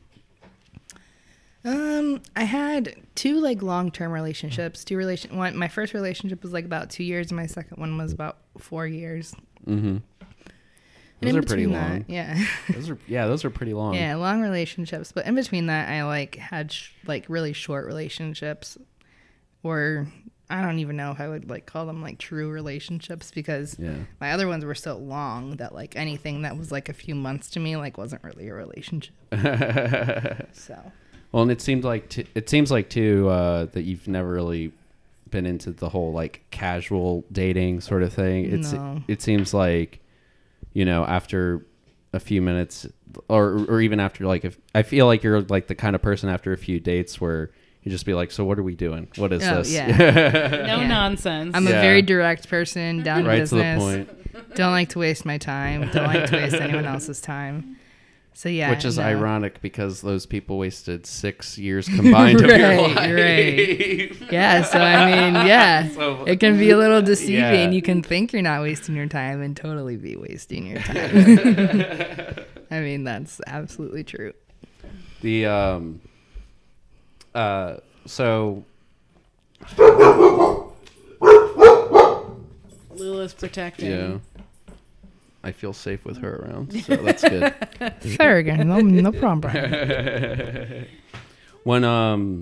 Um, I had two like long-term relationships. Two relation. One, my first relationship was like about two years, and my second one was about four years. Mm-hmm. And Those in are pretty between long. that- yeah. Those are yeah, those are pretty long. Yeah, long relationships, but in between that, I like had sh- like really short relationships, or I don't even know if I would like call them like true relationships, because Yeah. my other ones were so long that like anything that was like a few months to me like wasn't really a relationship. So Well, and it seemed like t- it seems like too uh, that you've never really been into the whole like casual dating sort of thing. It's No. it seems like, you know, after a few minutes or or even after like if I feel like you're like the kind of person after a few dates where you just be like, so what are we doing? What is Oh, this? yeah. No Yeah. nonsense. I'm Yeah. a very direct person, down to Right to business. the point. Don't like to waste my time. Don't like to waste anyone else's time. So yeah, Which is no. ironic because those people wasted six years combined of your Right, life. right. Yeah, so I mean, yeah, So- it can be a little deceiving. Yeah. You can think you're not wasting your time and totally be wasting your time. I mean, that's absolutely true. The um uh so Lula's protecting. yeah. I feel safe with her around, so that's good. Fair again, no, no problem. When um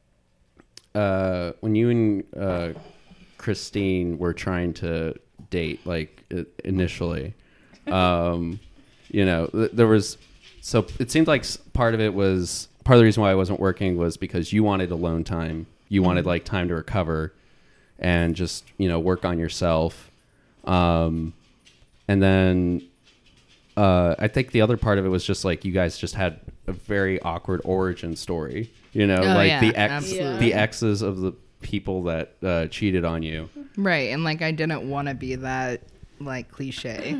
uh when you and uh Christine were trying to date, like i- initially, um you know, th- there was so it seemed like s- part of it was part of the reason why I wasn't working was because you wanted alone time. You wanted like time to recover and just, you know, work on yourself. Um and then uh, I think the other part of it was just like you guys just had a very awkward origin story. You know, Oh, like yeah, the ex, absolutely. the exes of the people that uh, cheated on you. Right. And like, I didn't want to be that like cliche.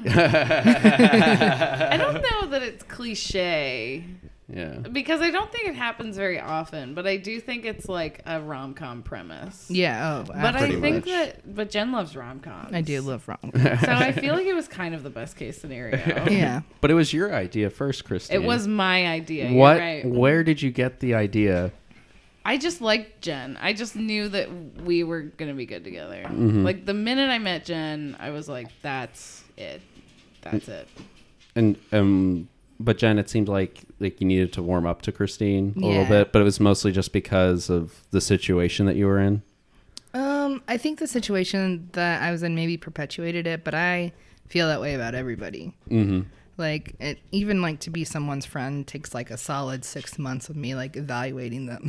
I don't know that it's cliche Yeah. because I don't think it happens very often, but I do think it's like a rom-com premise. Yeah. Oh, But I Pretty think much. that, but Jen loves rom-coms. I do love rom. So I feel like it was kind of the best case scenario. Yeah. But it was your idea first, Christine. It was my idea. You're What? right. Where did you get the idea? I just liked Jen. I just knew that we were gonna be good together. Mm-hmm. Like the minute I met Jen, I was like, "That's it. That's it." And um, but Jen, it seemed like like you needed to warm up to Christine a little Yeah. bit, but it was mostly just because of the situation that you were in. Um, I think the situation that I was in maybe perpetuated it, but I feel that way about everybody. Mm-hmm. Like, it, even like to be someone's friend takes like a solid six months of me like evaluating them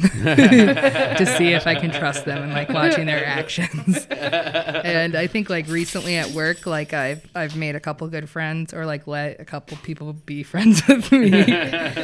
to see if I can trust them and like watching their actions. And I think like recently at work, like I've I've made a couple good friends or like let a couple people be friends with me.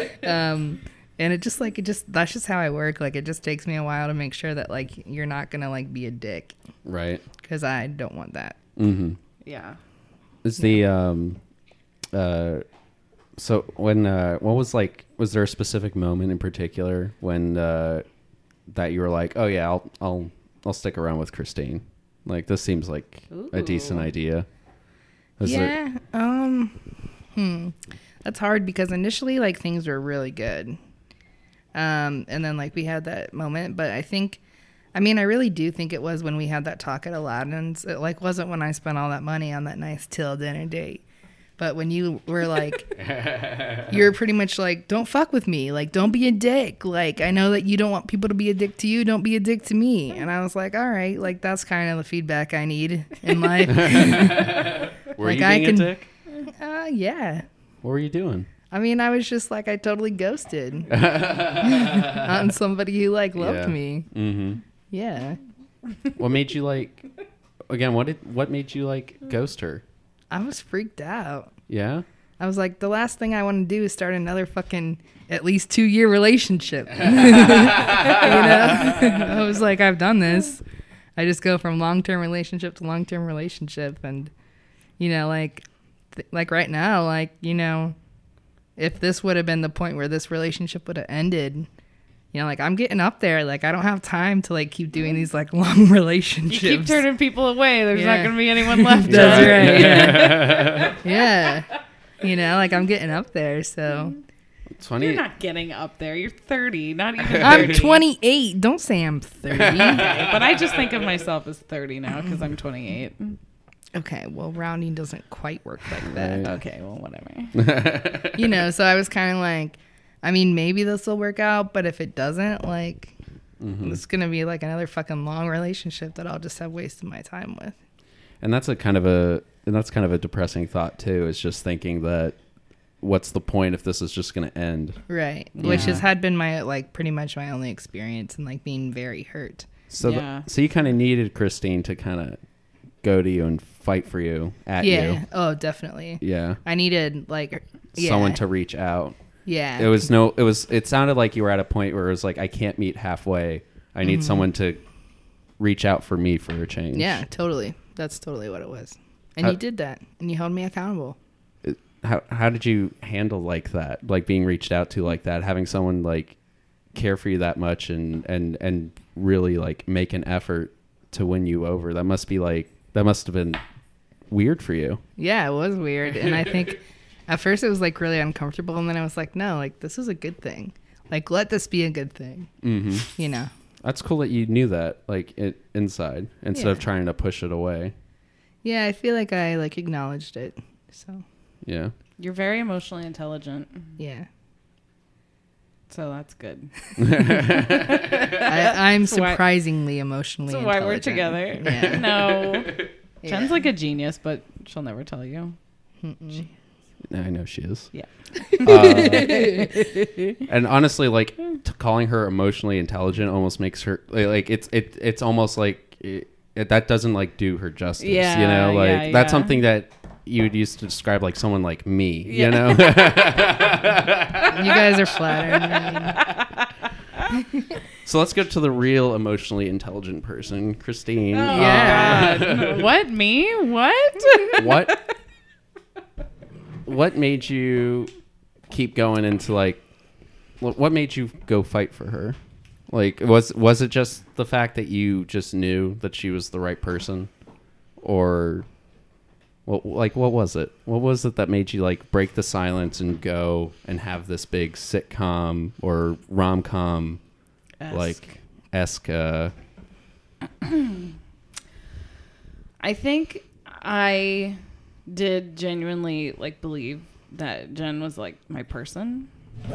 um, and it just like it just that's just how I work. Like it just takes me a while to make sure that like you're not gonna like be a dick Right. because I don't want that. Mm-hmm. Yeah. Is the um, uh, so when uh, what was like? Was there a specific moment in particular when uh, that you were like, oh yeah, I'll I'll I'll stick around with Christine. Like this seems like a decent Ooh. idea. Was there- yeah. Um. Hmm. That's hard because initially, like things were really good, um, and then like we had that moment. But I think, I mean, I really do think it was when we had that talk at Aladdin's. It like wasn't when I spent all that money on that nice till dinner date. But when you were like, you're pretty much like, don't fuck with me. Like, don't be a dick. Like, I know that you don't want people to be a dick to you. Don't be a dick to me. And I was like, all right, like, that's kind of the feedback I need in life. Were like, you I being can- a dick? uh, yeah. What were you doing? I mean, I was just like, I totally ghosted on somebody who like loved Yeah. me. Mm-hmm. Yeah. What made you like? Again, what did what made you like ghost her? I was freaked out. Yeah. I was like, the last thing I want to do is start another fucking at least two year relationship. you know? I was like, I've done this. I just go from long term relationship to long term relationship. And, you know, like, th- like right now, like, you know, if this would have been the point where this relationship would have ended, you know, like I'm getting up there. Like I don't have time to like keep doing these like long relationships. You keep turning people away. There's Yeah. not going to be anyone left. That's Jen. right. Yeah. yeah. You know, like I'm getting up there. So It's funny. You're not getting up there. You're thirty, not even thirty. I'm twenty-eight. Don't say I'm thirty. Okay, but I just think of myself as thirty now because I'm twenty-eight. Okay, well, rounding doesn't quite work like that. Right. Okay, well, whatever. You know, so I was kind of like, I mean, maybe this will work out, but if it doesn't, like, Mhm. it's going to be like another fucking long relationship that I'll just have wasted my time with. And that's a kind of a and that's kind of a depressing thought too. Is just thinking that what's the point if this is just going to end? Right. Which Yeah. has had been my, like, pretty much my only experience and, like, being very hurt. So th- Yeah. so you kind of needed Christine to kind of go to you and fight for you at yeah. you. Oh, definitely. Yeah. I needed, like, yeah. Someone to reach out. Yeah. It was no it was it sounded like you were at a point where it was like I can't meet halfway. I need Mhm. someone to reach out for me for a change. Yeah, totally. That's totally what it was. And Uh, you did that. And you held me accountable. How how did you handle like that? Like being reached out to like that, having someone like care for you that much and and and really like make an effort to win you over. That must be like that must have been weird for you. Yeah, it was weird. And I think at first it was like really uncomfortable. And then I was like, no, like this is a good thing. Like, let this be a good thing. Mm-hmm. You know? That's cool that you knew that, like it inside, instead of Yeah. trying to push it away. Yeah, I feel like I like acknowledged it. So, Yeah. You're very emotionally intelligent, yeah. so that's good. I, I'm That's why- surprisingly emotionally That's why we're intelligent. together. Yeah. No. Yeah. Jen's like a genius, but she'll never tell you. Mm-mm. I know she is. Yeah. Uh, and honestly, like t- calling her emotionally intelligent almost makes her like, like it's it it's almost like it, it, that doesn't like do her justice. You Yeah, know, like yeah, that's yeah. something that you would use to describe like someone like me. Yeah. You know. You guys are flattering me. So let's go to the real emotionally intelligent person, Christine. Oh, Yeah. God. What, me? What? What what made you keep going into like what what made you go fight for her? Like was was it just the fact that you just knew that she was the right person, or what like what was it? What was it that made you like break the silence and go and have this big sitcom or rom-com like esque uh I think I did genuinely like believe that Jen was like my person,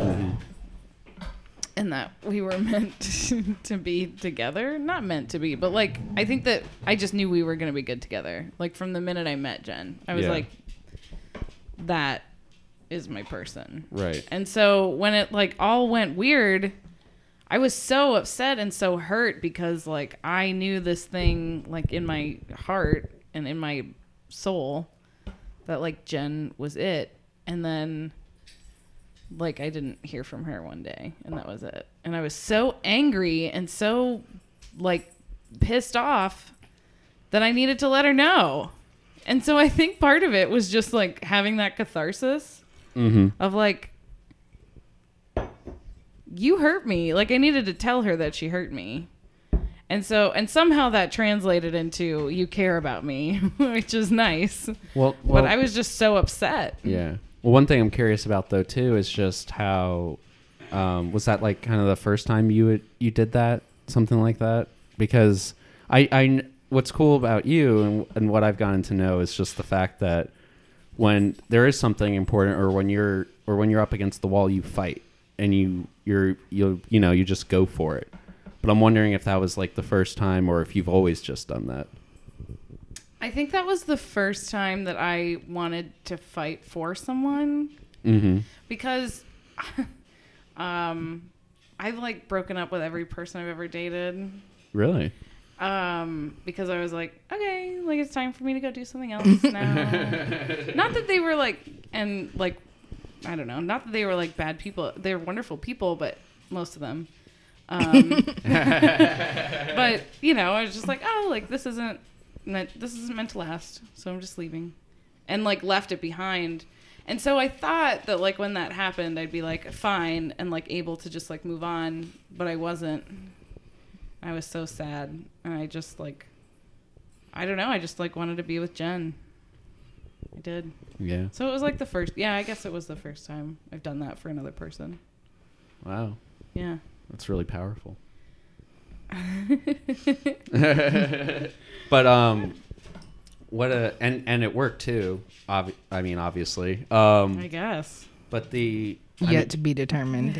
and that we were meant to be together. Not meant to be, but like I think that I just knew we were gonna be good together. Like from the minute I met Jen, I was Yeah. like, that is my person. right. And so when it like all went weird, I was so upset and so hurt because like I knew this thing like in my heart and in my soul that like Jen was it. And then like I didn't hear from her one day and that was it. And I was so angry and so like pissed off that I needed to let her know. And so I think part of it was just like having that catharsis Mm-hmm. of like, you hurt me. Like I needed to tell her that she hurt me. And so, and somehow that translated into you care about me, which is nice. Well, well But I was just so upset. yeah. Well, one thing I'm curious about though too is just how um, was that like kind of the first time you would, you did that, something like that? Because I, I what's cool about you and, and what I've gotten to know is just the fact that when there is something important, or when you're or when you're up against the wall, you fight and you you're you you know you just go for it. But I'm wondering if that was like the first time, or if you've always just done that. I think that was the first time that I wanted to fight for someone. Mm-hmm. Because um, I've like broken up with every person I've ever dated. Really? Um, because I was like, okay, like it's time for me to go do something else now. Not that they were like, and like, I don't know, not that they were like bad people. They're wonderful people, but most of them. Um, but you know, I was just like, oh, like this isn't meant, this isn't meant to last. So I'm just leaving, and like left it behind. And so I thought that like when that happened, I'd be like fine and like able to just like move on, but I wasn't. I was so sad, and I just like, I don't know, I just like wanted to be with Jen. I did. Yeah. So it was like the first, yeah, I guess it was the first time I've done that for another person. Wow. Yeah. That's really powerful. But um, what a and and it worked too. Obvi- I mean, obviously. Um, I guess. but the I Yet mean- to be determined.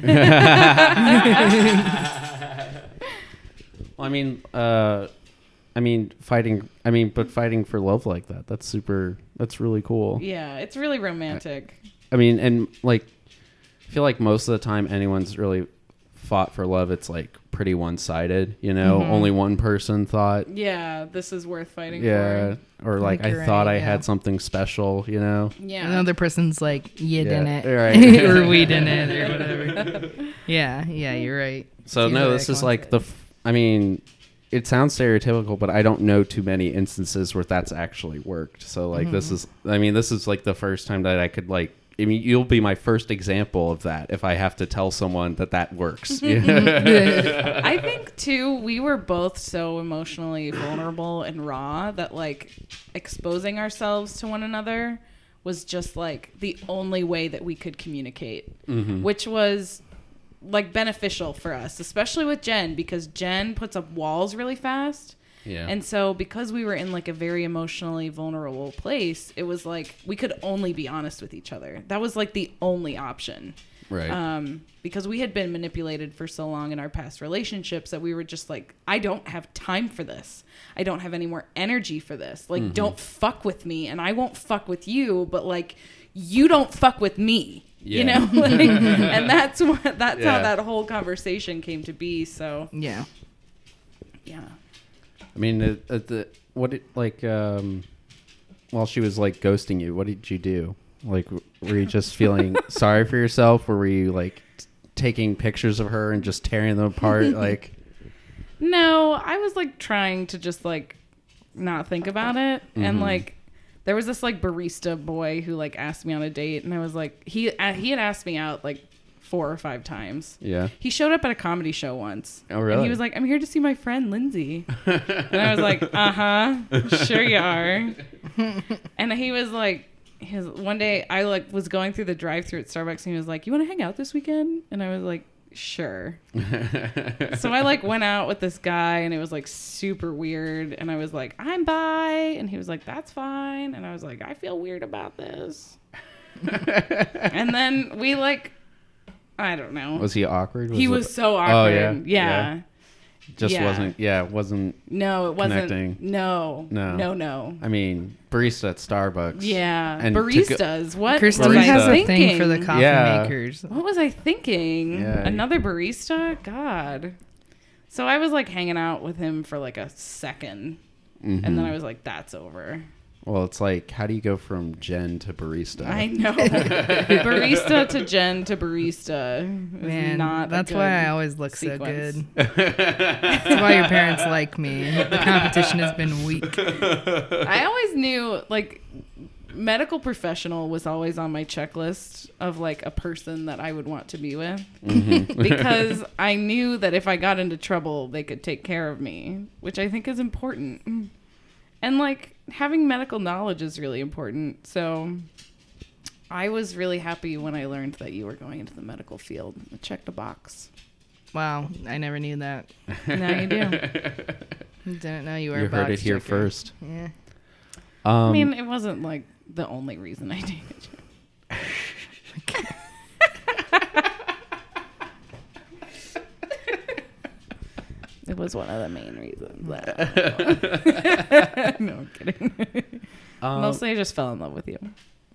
Well, I mean, uh, I mean, fighting. I mean, but fighting for love like that. That's super. That's really cool. Yeah, it's really romantic. I mean, and like, I feel like most of the time anyone's really fought for love, it's like pretty one-sided. You know, Mhm. only one person thought. Yeah, this is worth fighting Yeah, for. or like think I you're thought right, I yeah. had something special. You know. Yeah. Another person's like, you Yeah, didn't. right. or we didn't, or whatever. Yeah, yeah, you're right. So It's no, usually this like is like the. one-sided. F- I mean, it sounds stereotypical, but I don't know too many instances where that's actually worked. So like this Mm-hmm. is. I mean, this is like the first time that I could like. I mean, you'll be my first example of that if I have to tell someone that that works. Yeah. I think too, we were both so emotionally vulnerable and raw that like exposing ourselves to one another was just like the only way that we could communicate, Mhm. which was like beneficial for us, especially with Jen, because Jen puts up walls really fast. Yeah. And so because we were in like a very emotionally vulnerable place, it was like we could only be honest with each other. That was like the only option. right. Um, because we had been manipulated for so long in our past relationships that we were just like, I don't have time for this. I don't have any more energy for this. Like, Mm-hmm. don't fuck with me and I won't fuck with you, but like, you don't fuck with me. You Yeah. know? Like, and that's what, that's Yeah. how that whole conversation came to be. So, Yeah. yeah. I mean, uh, uh, the what it like um, while she was like ghosting you, what did you do? Like, w- were you just feeling sorry for yourself, or were you like, taking pictures of her and just tearing them apart? Like, No, I was like trying to just like not think about it. Mm-hmm. And like there was this like barista boy who like asked me on a date, and I was like, he uh, he had asked me out like four or five times. yeah. He showed up at a comedy show once. Oh, really? And he was like, I'm here to see my friend Lindsay. And I was like, uh-huh, sure you are. And he was like, his one day I like was going through the drive-thru at Starbucks, and he was like, you want to hang out this weekend? And I was like, sure. So I like went out with this guy, and it was like super weird. And I was like, I'm bi. And he was like, that's fine. And I was like, I feel weird about this. And then we like, I don't know. Was he awkward? he it- was so Oh, awkward. yeah? yeah. Yeah. Just Yeah. wasn't, yeah, wasn't, No, it wasn't. Connecting. No. No. No, no. I mean, barista at Starbucks. Yeah. And to go- Baristas. What Christy was I has a thinking? thing for the coffee Yeah. makers. What was I thinking? Yeah. Another barista? God. So I was like hanging out with him for like a second. Mhm. And then I was like, that's over. Well, it's like, how do you go from Jen to barista? I know. Barista to Jen to barista. is Man, not a that's good why I always look sequence. so good. That's why your parents like me. The competition has been weak. I always knew like medical professional was always on my checklist of like a person that I would want to be with because I knew that if I got into trouble, they could take care of me, which I think is important. And like having medical knowledge is really important. So I was really happy when I learned that you were going into the medical field. I checked a box. Wow, I never knew that. Now you do. Didn't know you were You a heard box it here checker. first. Yeah. Um, I mean, it wasn't like the only reason I did it. It was one of the main reasons. No, I'm kidding. um, Mostly I just fell in love with you.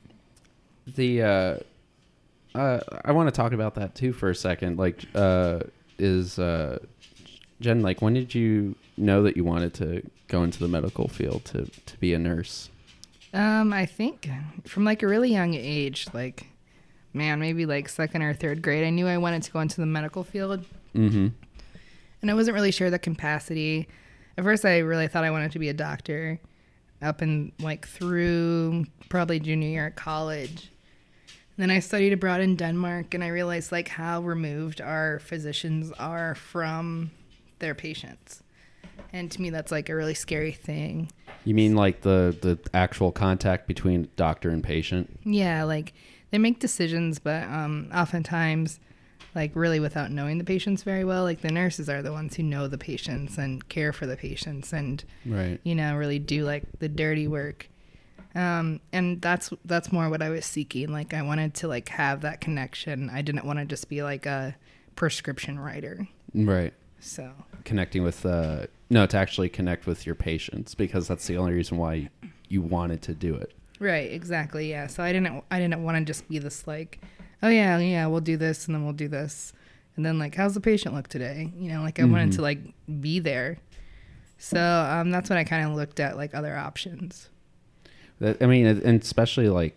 the uh, uh, I want to talk about that too for a second. Like, uh, is uh, Jen, like, when did you know that you wanted to go into the medical field to to be a nurse? Um, I think from like a really young age, like, man, maybe like second or third grade, I knew I wanted to go into the medical field. Mm-hmm. And I wasn't really sure the capacity. At first, I really thought I wanted to be a doctor up and like through probably junior year at college. Then I studied abroad in Denmark, and I realized like how removed our physicians are from their patients. And to me, that's like a really scary thing. You mean like the the actual contact between doctor and patient? Yeah, like they make decisions, but um, oftentimes, like really without knowing the patients very well. Like the nurses are the ones who know the patients and care for the patients, and Right. you know really do like the dirty work. Um, and that's that's more what I was seeking. Like I wanted to like have that connection. I didn't want to just be like a prescription writer. Right. So Connecting with uh, no, to actually connect with your patients, because that's the only reason why you wanted to do it. right, exactly, yeah. So I didn't I didn't want to just be this like, oh yeah, yeah, we'll do this and then we'll do this, and then like, how's the patient look today? You know, like I wanted to like be there. So um, that's when I kind of looked at like other options. That, I mean, and especially like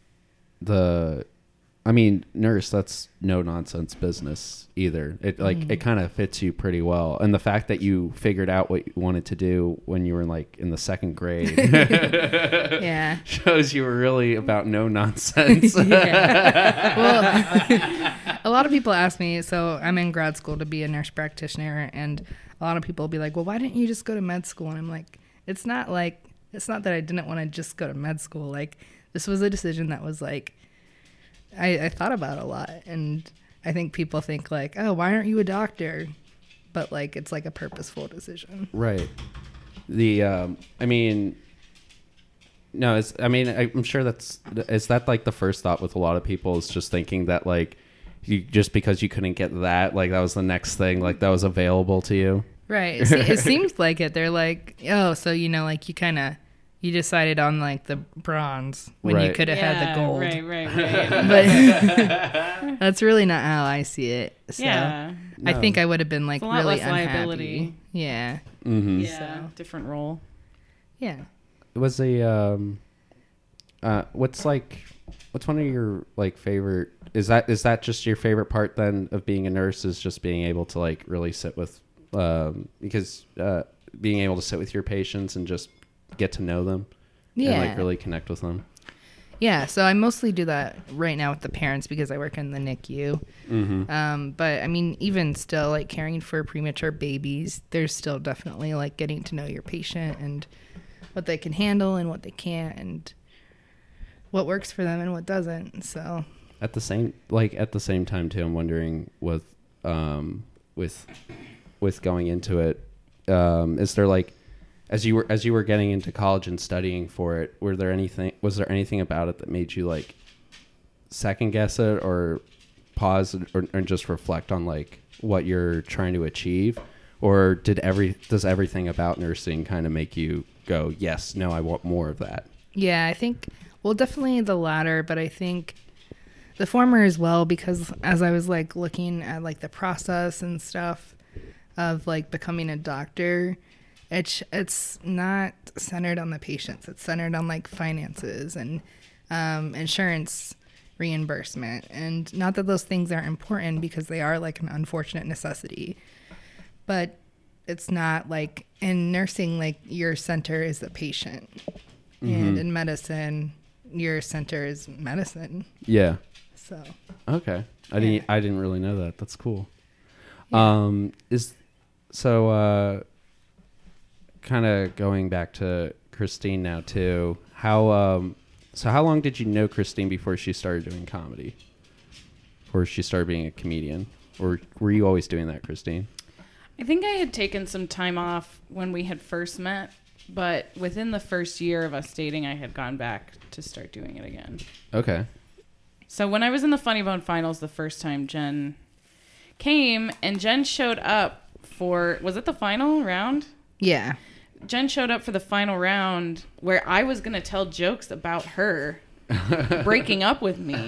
the, I mean, nurse, that's no nonsense business either. It like Mm-hmm. it kind of fits you pretty well, and the fact that you figured out what you wanted to do when you were like in the second grade Yeah. shows you were really about no nonsense. Well, a lot of people ask me, so I'm in grad school to be a nurse practitioner, and a lot of people will be like, well, why didn't you just go to med school? And I'm like, it's not like, it's not that I didn't want to just go to med school. Like, this was a decision that was like, I, I thought about a lot. And I think people think like, oh, why aren't you a doctor? But like, it's like a purposeful decision. Right. The um, I mean, no, it's. I mean, I, I'm sure that's. Is that like the first thought with a lot of people? Is just thinking that like, you just because you couldn't get that, like that was the next thing, like that was available to you. Right. It, se- it seems like it. They're like, oh, so, you know, like you kind of, you decided on like the bronze when you Right. could have had the gold. Right, right, right. But that's really not how I see it. So Yeah. I No. think I would have been like It's a lot really less unhappy. liability. Yeah. Mm-hmm. Yeah. So- Different role. Yeah. It was a um, uh, what's like, what's one of your like favorite is that is that just your favorite part then of being a nurse, is just being able to like really sit with um because uh being able to sit with your patients and just get to know them Yeah. and like really connect with them? Yeah, so I mostly do that right now with the parents because I work in the N I C U. Mm-hmm. Um, but I mean, even still, like caring for premature babies, there's still definitely like getting to know your patient and what they can handle and what they can't, and what works for them and what doesn't. So At the same like at the same time too, I'm wondering with um with with going into it, um, is there like as you were as you were getting into college and studying for it, were there anything was there anything about it that made you like second guess it or pause or, or just reflect on like what you're trying to achieve? Or did every does everything about nursing kind of make you go, yes, no, I want more of that? yeah, I think, well, definitely the latter, but I think the former as well, because as I was like looking at like the process and stuff of like becoming a doctor, it's it's not centered on the patients. It's centered on like finances and um, insurance reimbursement. And not that those things aren't important, because they are like an unfortunate necessity. But it's not like in nursing, like your center is the patient. Mm-hmm. And in medicine, your center is medicine. Yeah. So Okay. I Yeah. didn't I didn't really know that. That's cool. Yeah. Um is so uh kind of going back to Christine now too. How um so how long did you know Christine before she started doing comedy? Or she started being a comedian? Or were you always doing that, Christine? I think I had taken some time off when we had first met, but within the first year of us dating, I had gone back to start doing it again. Okay. So when I was in the Funny Bone finals the first time, Jen came, and Jen showed up for, was it the final round? yeah. Jen showed up for the final round where I was going to tell jokes about her breaking up with me.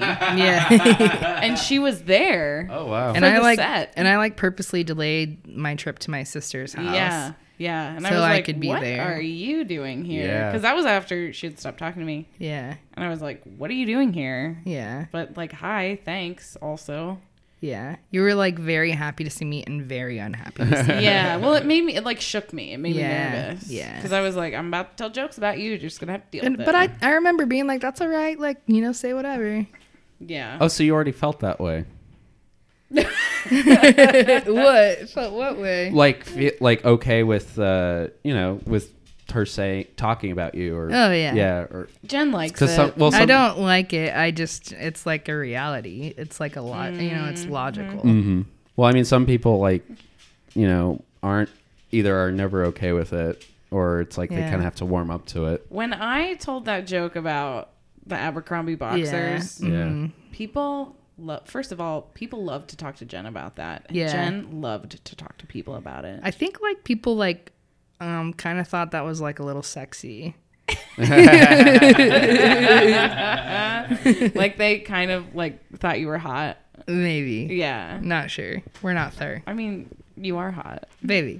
Yeah. And she was there. Oh wow. and for I the like set. and I like purposely delayed my trip to my sister's house. Yeah. Yeah. And I So was I like, could be what there. are you doing here? Yeah. Because that was after she had stopped talking to me. Yeah. And I was like, what are you doing here? Yeah. But like, hi, thanks also. Yeah. You were like very happy to see me and very unhappy to see me. Yeah. Well, it made me, it like shook me. It made Yeah, me nervous. yeah. Because I was like, I'm about to tell jokes about you. You're just going to have to deal And, with but it. I, I remember being like, that's all right. Like, you know, say whatever. Yeah. Oh, so you already felt that way? What? But what way? Like fe- like okay with uh you know with her saying talking about you or Oh, yeah. yeah or Jen likes because it. some well some, I don't like it. I just, it's like a reality. It's like a lot, you know, it's logical. hmm Well, I mean, some people like, you know, aren't either are never okay with it, or it's like they Yeah. kind of have to warm up to it. When I told that joke about the Abercrombie boxers, Yeah. Mhm. people love, first of all, people love to talk to Jen about that. And Yeah. Jen loved to talk to people about it. I think like people like, um, kind of thought that was like a little sexy. Like they kind of like thought you were hot. Maybe. Yeah. Not sure. We're not there. I mean, you are hot. Baby.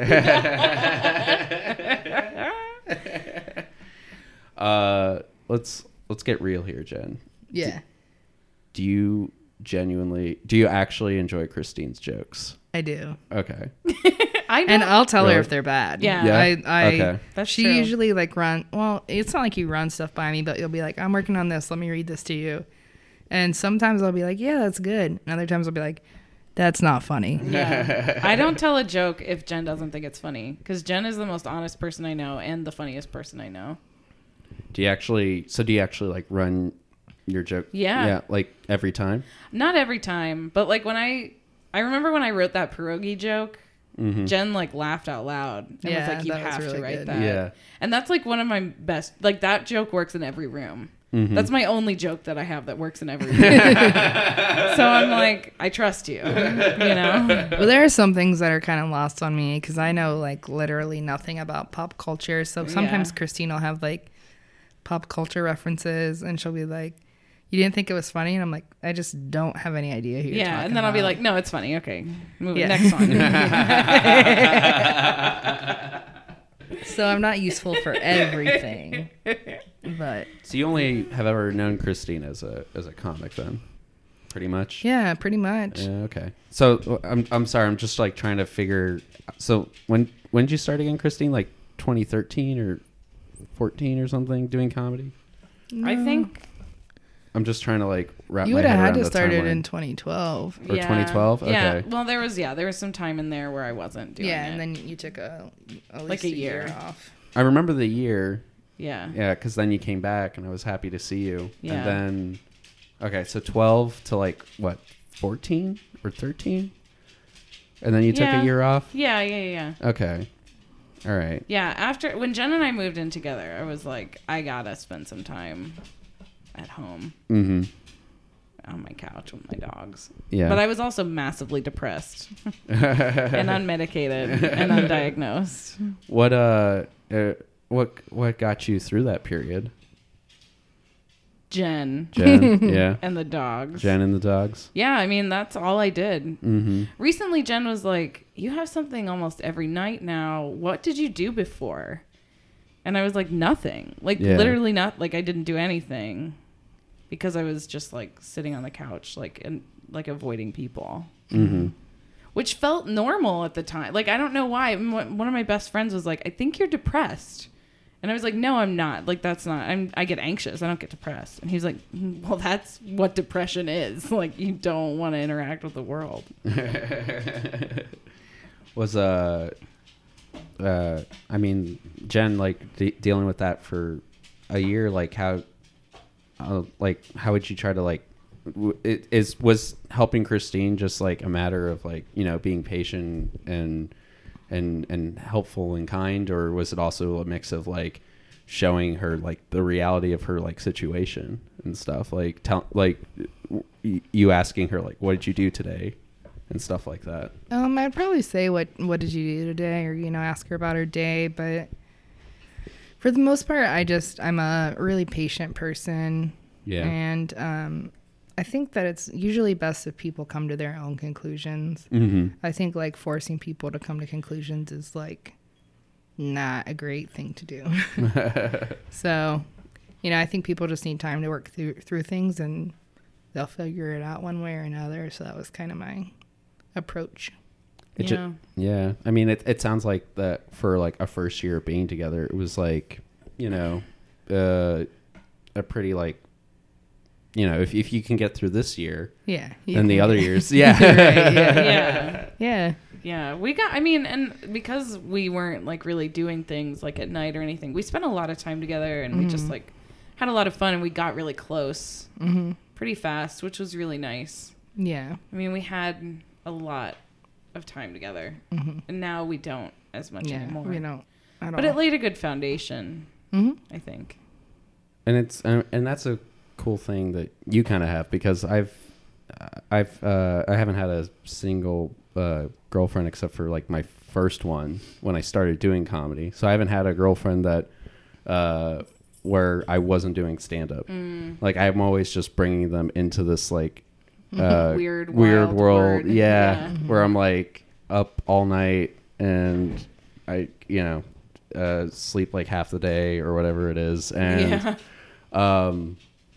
Uh, let's let's get real here, Jen. Yeah. Do you genuinely do you actually enjoy Christine's jokes? I do. Okay. I know. And I'll tell Really? her if they're bad. Yeah. Yeah? I, I, Okay. That's she true. usually like run, well, it's not like you run stuff by me, but you'll be like, I'm working on this. Let me read this to you. And sometimes I'll be like, yeah, that's good. And other times I'll be like, that's not funny. Yeah. I don't tell a joke if Jen doesn't think it's funny, because Jen is the most honest person I know and the funniest person I know. Do you actually? So do you actually like run your joke? Yeah. Yeah. Like every time. Not every time, but like when I, I remember when I wrote that pierogi joke, Mm-hmm. Jen like laughed out loud and Yeah, was like, "You that was have really to write good. that." Yeah. And that's like one of my best. Like that joke works in every room. Mhm. That's my only joke that I have that works in every room. So I'm like, I trust you. You know. Well, there are some things that are kind of lost on me because I know like literally nothing about pop culture. So sometimes Yeah. Christine will have like pop culture references and she'll be like, you didn't think it was funny? And I'm like, I just don't have any idea who you're Yeah, talking and then I'll be about. like, no, it's funny. Okay, move Yeah. next one. So I'm not useful for everything. But So you only have ever known Christine as a as a comic then? pretty much. Yeah, pretty much. Yeah, okay. So I'm I'm sorry. I'm just like trying to figure. So when when did you start again, Christine? Like twenty thirteen or fourteen or something, doing comedy? I think I'm just trying to like wrap You my would head have around had to the start it timeline. in twenty twelve. Or twenty twelve? Yeah. Okay. Well, there was yeah, there was some time in there where I wasn't doing Yeah, it. and then you took a at Like least a year. off. I remember the year. yeah. Yeah, because then you came back and I was happy to see you. Yeah. And then, okay, so twelve to like what, fourteen or thirteen? And then you took Yeah. a year off? Yeah, yeah, yeah. Okay. All right. Yeah, after when Jen and I moved in together, I was like, I gotta spend some time at home Mm-hmm. on my couch with my dogs. Yeah. But I was also massively depressed and unmedicated and undiagnosed. What uh, uh what what got you through that period? Jen Jen, yeah. and the dogs. Jen and the dogs. Yeah, I mean, that's all I did. Mm-hmm. Recently, Jen was like, you have something almost every night now. What did you do before? And I was like, nothing. Like, Yeah. literally not. Like, I didn't do anything because I was just, like, sitting on the couch, like, and, like, avoiding people. Mm-hmm. Which felt normal at the time. Like, I don't know why. M- One of my best friends was like, I think you're depressed. And I was like, no, I'm not. Like, that's not. I'm, I get anxious. I don't get depressed. And he was like, well, that's what depression is. Like, you don't want to interact with the world. Was uh, uh, I mean, Jen, like de- dealing with that for a year. Like how, uh, like how would you try to like? W- it is was helping Christine just like a matter of like you know being patient and and and helpful and kind, or was it also a mix of like showing her like the reality of her like situation and stuff, like tell like y- you asking her like what did you do today and stuff like that? Um, I'd probably say what what did you do today, or you know, ask her about her day. But for the most part, I just I'm a really patient person, Yeah. and um, I think that it's usually best if people come to their own conclusions. Mm-hmm. I think like forcing people to come to conclusions is like not a great thing to do. So, you know, I think people just need time to work through through things, and they'll figure it out one way or another. So that was kind of my approach. It ju- Yeah. yeah. I mean, it it sounds like that for like a first year of being together, it was like, you know, uh, a pretty like, you know, if if you can get through this year Yeah. and the other years, yeah. Right, yeah. Yeah. Yeah. Yeah, we got, I mean, and because we weren't like really doing things like at night or anything, we spent a lot of time together and we just like had a lot of fun and we got really close Mm-hmm. pretty fast, which was really nice. Yeah. I mean, we had a lot of time together Mm-hmm. and now we don't as much Yeah. anymore. We don't. At But all. it laid a good foundation, Mm-hmm. I think. And it's uh, and that's a cool thing that you kind of have, because I've uh, I've uh, I haven't had a single uh, girlfriend except for like my first one when I started doing comedy. So I haven't had a girlfriend that uh, where I wasn't doing stand up. Mm. Like I'm always just bringing them into this like uh, Weird, weird wild world. word. Yeah, Yeah. where I'm like up all night and I you know uh, sleep like half the day or whatever it is, and Yeah. um,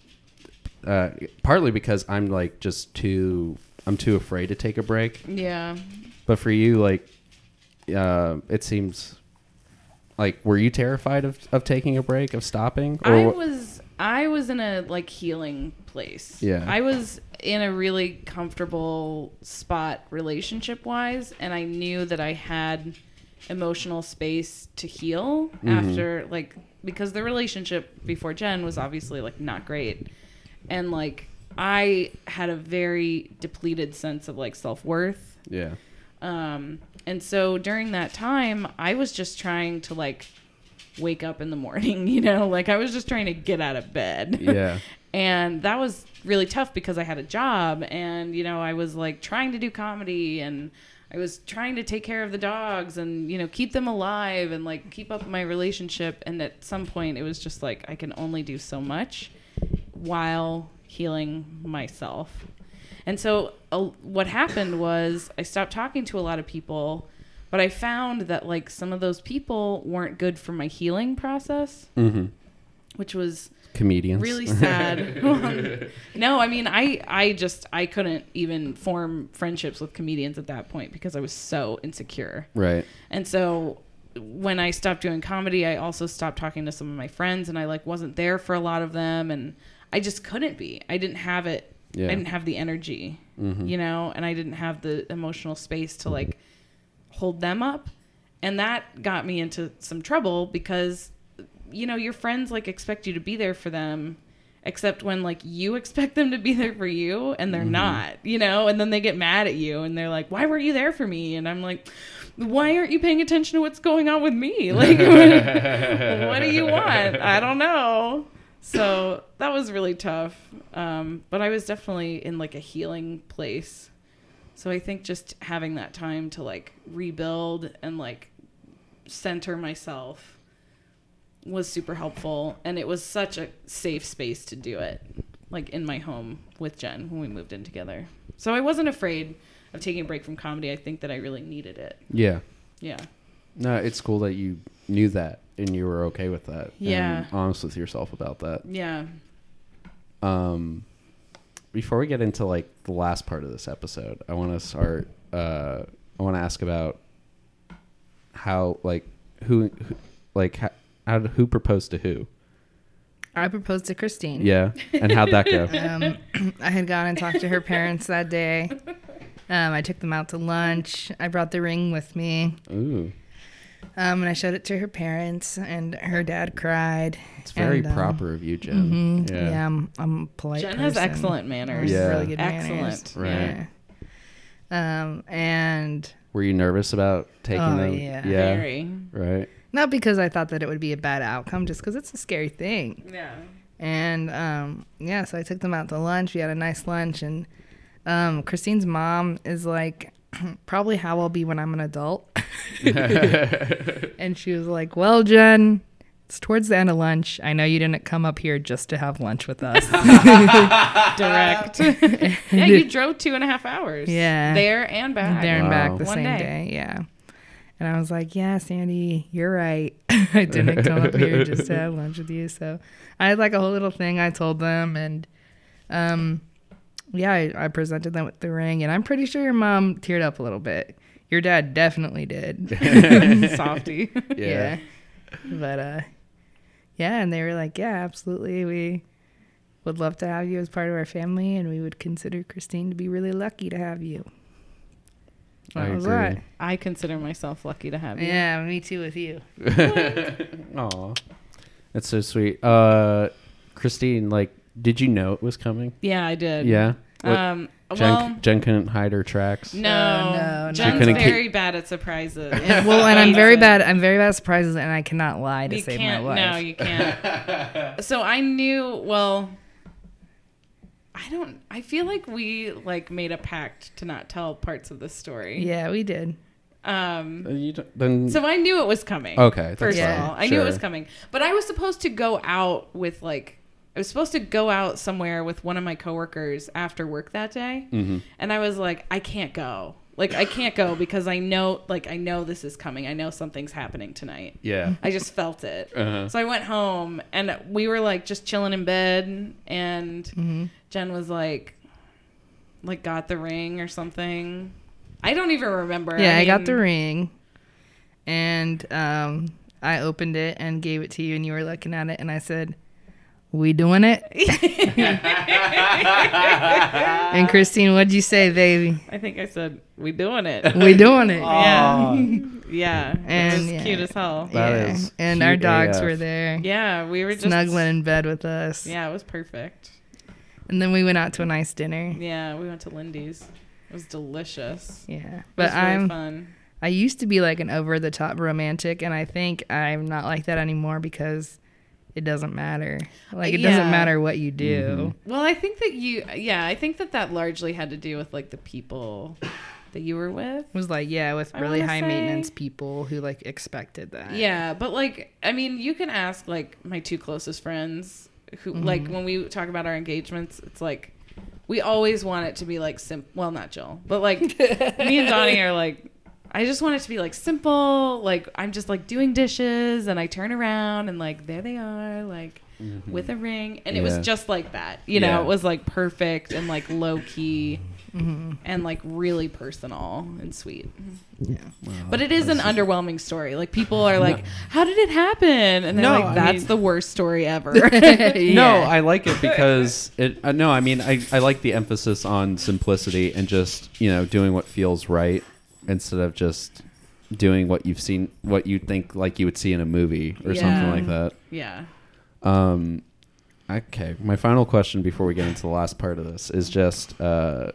uh, partly because I'm like just too I'm too afraid to take a break. Yeah. But for you, like, uh, it seems like, were you terrified of, of taking a break, of stopping? Or I what- was I was in a like healing place. Yeah. I was in a really comfortable spot relationship wise, and I knew that I had emotional space to heal Mm-hmm. after like because the relationship before Jen was obviously like not great. And like I had a very depleted sense of like self-worth. yeah. Um, and so during that time, I was just trying to like wake up in the morning, you know, like I was just trying to get out of bed. Yeah. And that was really tough because I had a job and, you know, I was like trying to do comedy and I was trying to take care of the dogs and, you know, keep them alive and like keep up my relationship. And at some point it was just like, I can only do so much while healing myself. And so uh, what happened was I stopped talking to a lot of people, but I found that like some of those people weren't good for my healing process. Mm-hmm. which was Comedians. really sad. No, I mean, I, I just, I couldn't even form friendships with comedians at that point because I was so insecure. Right. And so when I stopped doing comedy, I also stopped talking to some of my friends, and I like wasn't there for a lot of them, and I just couldn't be. I didn't have it. Yeah. I didn't have the energy, Mm-hmm. you know, and I didn't have the emotional space to like hold them up. And that got me into some trouble because, you know, your friends like expect you to be there for them, except when like you expect them to be there for you and they're Mm-hmm. not, you know, and then they get mad at you and they're like, why weren't you there for me? And I'm like, why aren't you paying attention to what's going on with me? Like, what, what do you want? I don't know. So that was really tough. Um, but I was definitely in like a healing place. So I think just having that time to like rebuild and like center myself was super helpful. And it was such a safe space to do it, like in my home with Jen when we moved in together. So I wasn't afraid of taking a break from comedy. I think that I really needed it. Yeah. Yeah. No, it's cool that you knew that and you were okay with that. Yeah. And honest with yourself about that. Yeah. Um, before we get into like the last part of this episode, I want to start. Uh, I want to ask about how, like, who, who like, how, how, who proposed to who? I proposed to Christine. Yeah, and how'd that go? Um, I had gone and talked to her parents that day. Um, I took them out to lunch. I brought the ring with me. Ooh, Um, and I showed it to her parents, and her dad cried. it's very And, um, proper of you, Jen. Mhm, yeah. I'm, I'm a polite Jen person. has excellent manners. Yeah. Really good Excellent. manners. Right. Yeah. Um, and Were you nervous about taking Oh, them? yeah. Very. Right. not because I thought that it would be a bad outcome, just because it's a scary thing. Yeah. And um, yeah, so I took them out to lunch. We had a nice lunch, and um, Christine's mom is like, probably how I'll be when I'm an adult. And she was like, well, Jen, it's towards the end of lunch. I know you didn't come up here just to have lunch with us. Direct. Yeah, you drove two and a half hours. Yeah. There and back. There and Wow. back the One same day. day. Yeah. And I was like, yeah, Sandy, you're right. I didn't come up here just to have lunch with you. So I had like a whole little thing I told them. And um, yeah, I, I presented them with the ring. And I'm pretty sure your mom teared up a little bit. Your dad definitely did. Softy. Yeah. But uh, yeah, and they were like, yeah, absolutely. We would love to have you as part of our family. And we would consider Christine to be really lucky to have you. I That was agree. that. I consider myself lucky to have you. Yeah, me too with you. Aw, that's so sweet. Uh, Christine, like, did you know it was coming? Yeah, I did. Yeah. What- Um, Jen, well, Jen couldn't hide her tracks. no. Uh, no, no. Jen's She couldn't keep- very bad at surprises. And, well, and I'm very bad. I'm very bad at surprises, and I cannot lie to You save my can't. life. No, you can't. So I knew. Well, I don't. I feel like we like made a pact to not tell parts of the story. Yeah, we did. Um. Uh, you don't- then So I knew it was coming. okay. First that's of fine. all, I knew it was Sure. coming. But I was supposed to go out with like. I was supposed to go out somewhere with one of my coworkers after work that day. Mhm. And I was like, I can't go. Like, I can't go because I know, like, I know this is coming. I know something's happening tonight. Yeah. I just felt it. Uh-huh. So I went home and we were like just chilling in bed. And Mm-hmm. Jen was like, like, got the ring or something. I don't even remember. Yeah, I, got mean, the ring, and um, I opened it and gave it to you, and you were looking at it, and I said, "We doing it?" And Christine, what'd you say, baby? I think I said, we doing it. We doing it? Yeah. Yeah. And, it was yeah. cute as hell. That yeah. is And our cute dogs A F. were there, Yeah, we were just snuggling in bed with us. Yeah, it was perfect. And then we went out to a nice dinner. Yeah, we went to Lindy's. It was delicious. Yeah, It but was really I'm fun. I used to be like an over the top romantic, and I think I'm not like that anymore because it doesn't matter. Like it Yeah. doesn't matter what you do. Well, I think that you, yeah, I think that that largely had to do with like the people that you were with. It was like, yeah, with I really wanna high say- maintenance people who like expected that. Yeah, but like, I mean, you can ask like my two closest friends who, like, when we talk about our engagements, it's like we always want it to be like sim. Well, not Jill, but like me and Donnie are like, I just want it to be like simple. Like I'm just like doing dishes and I turn around and like there they are. Like Mm-hmm. with a ring, and it Yeah. was just like that. You know, Yeah. it was like perfect and like low key Mm-hmm. and like really personal and sweet. Yeah. Wow. But it is an underwhelming story. Like people are like, "How did it happen?" And they're No, like, I "That's mean- the worst story ever." No, I like it because it. Uh, no, I mean, I, I like the emphasis on simplicity and just you know doing what feels right instead of just doing what you've seen, what you think like you would see in a movie or Yeah. something like that. Yeah. Um, okay, my final question before we get into the last part of this is just uh,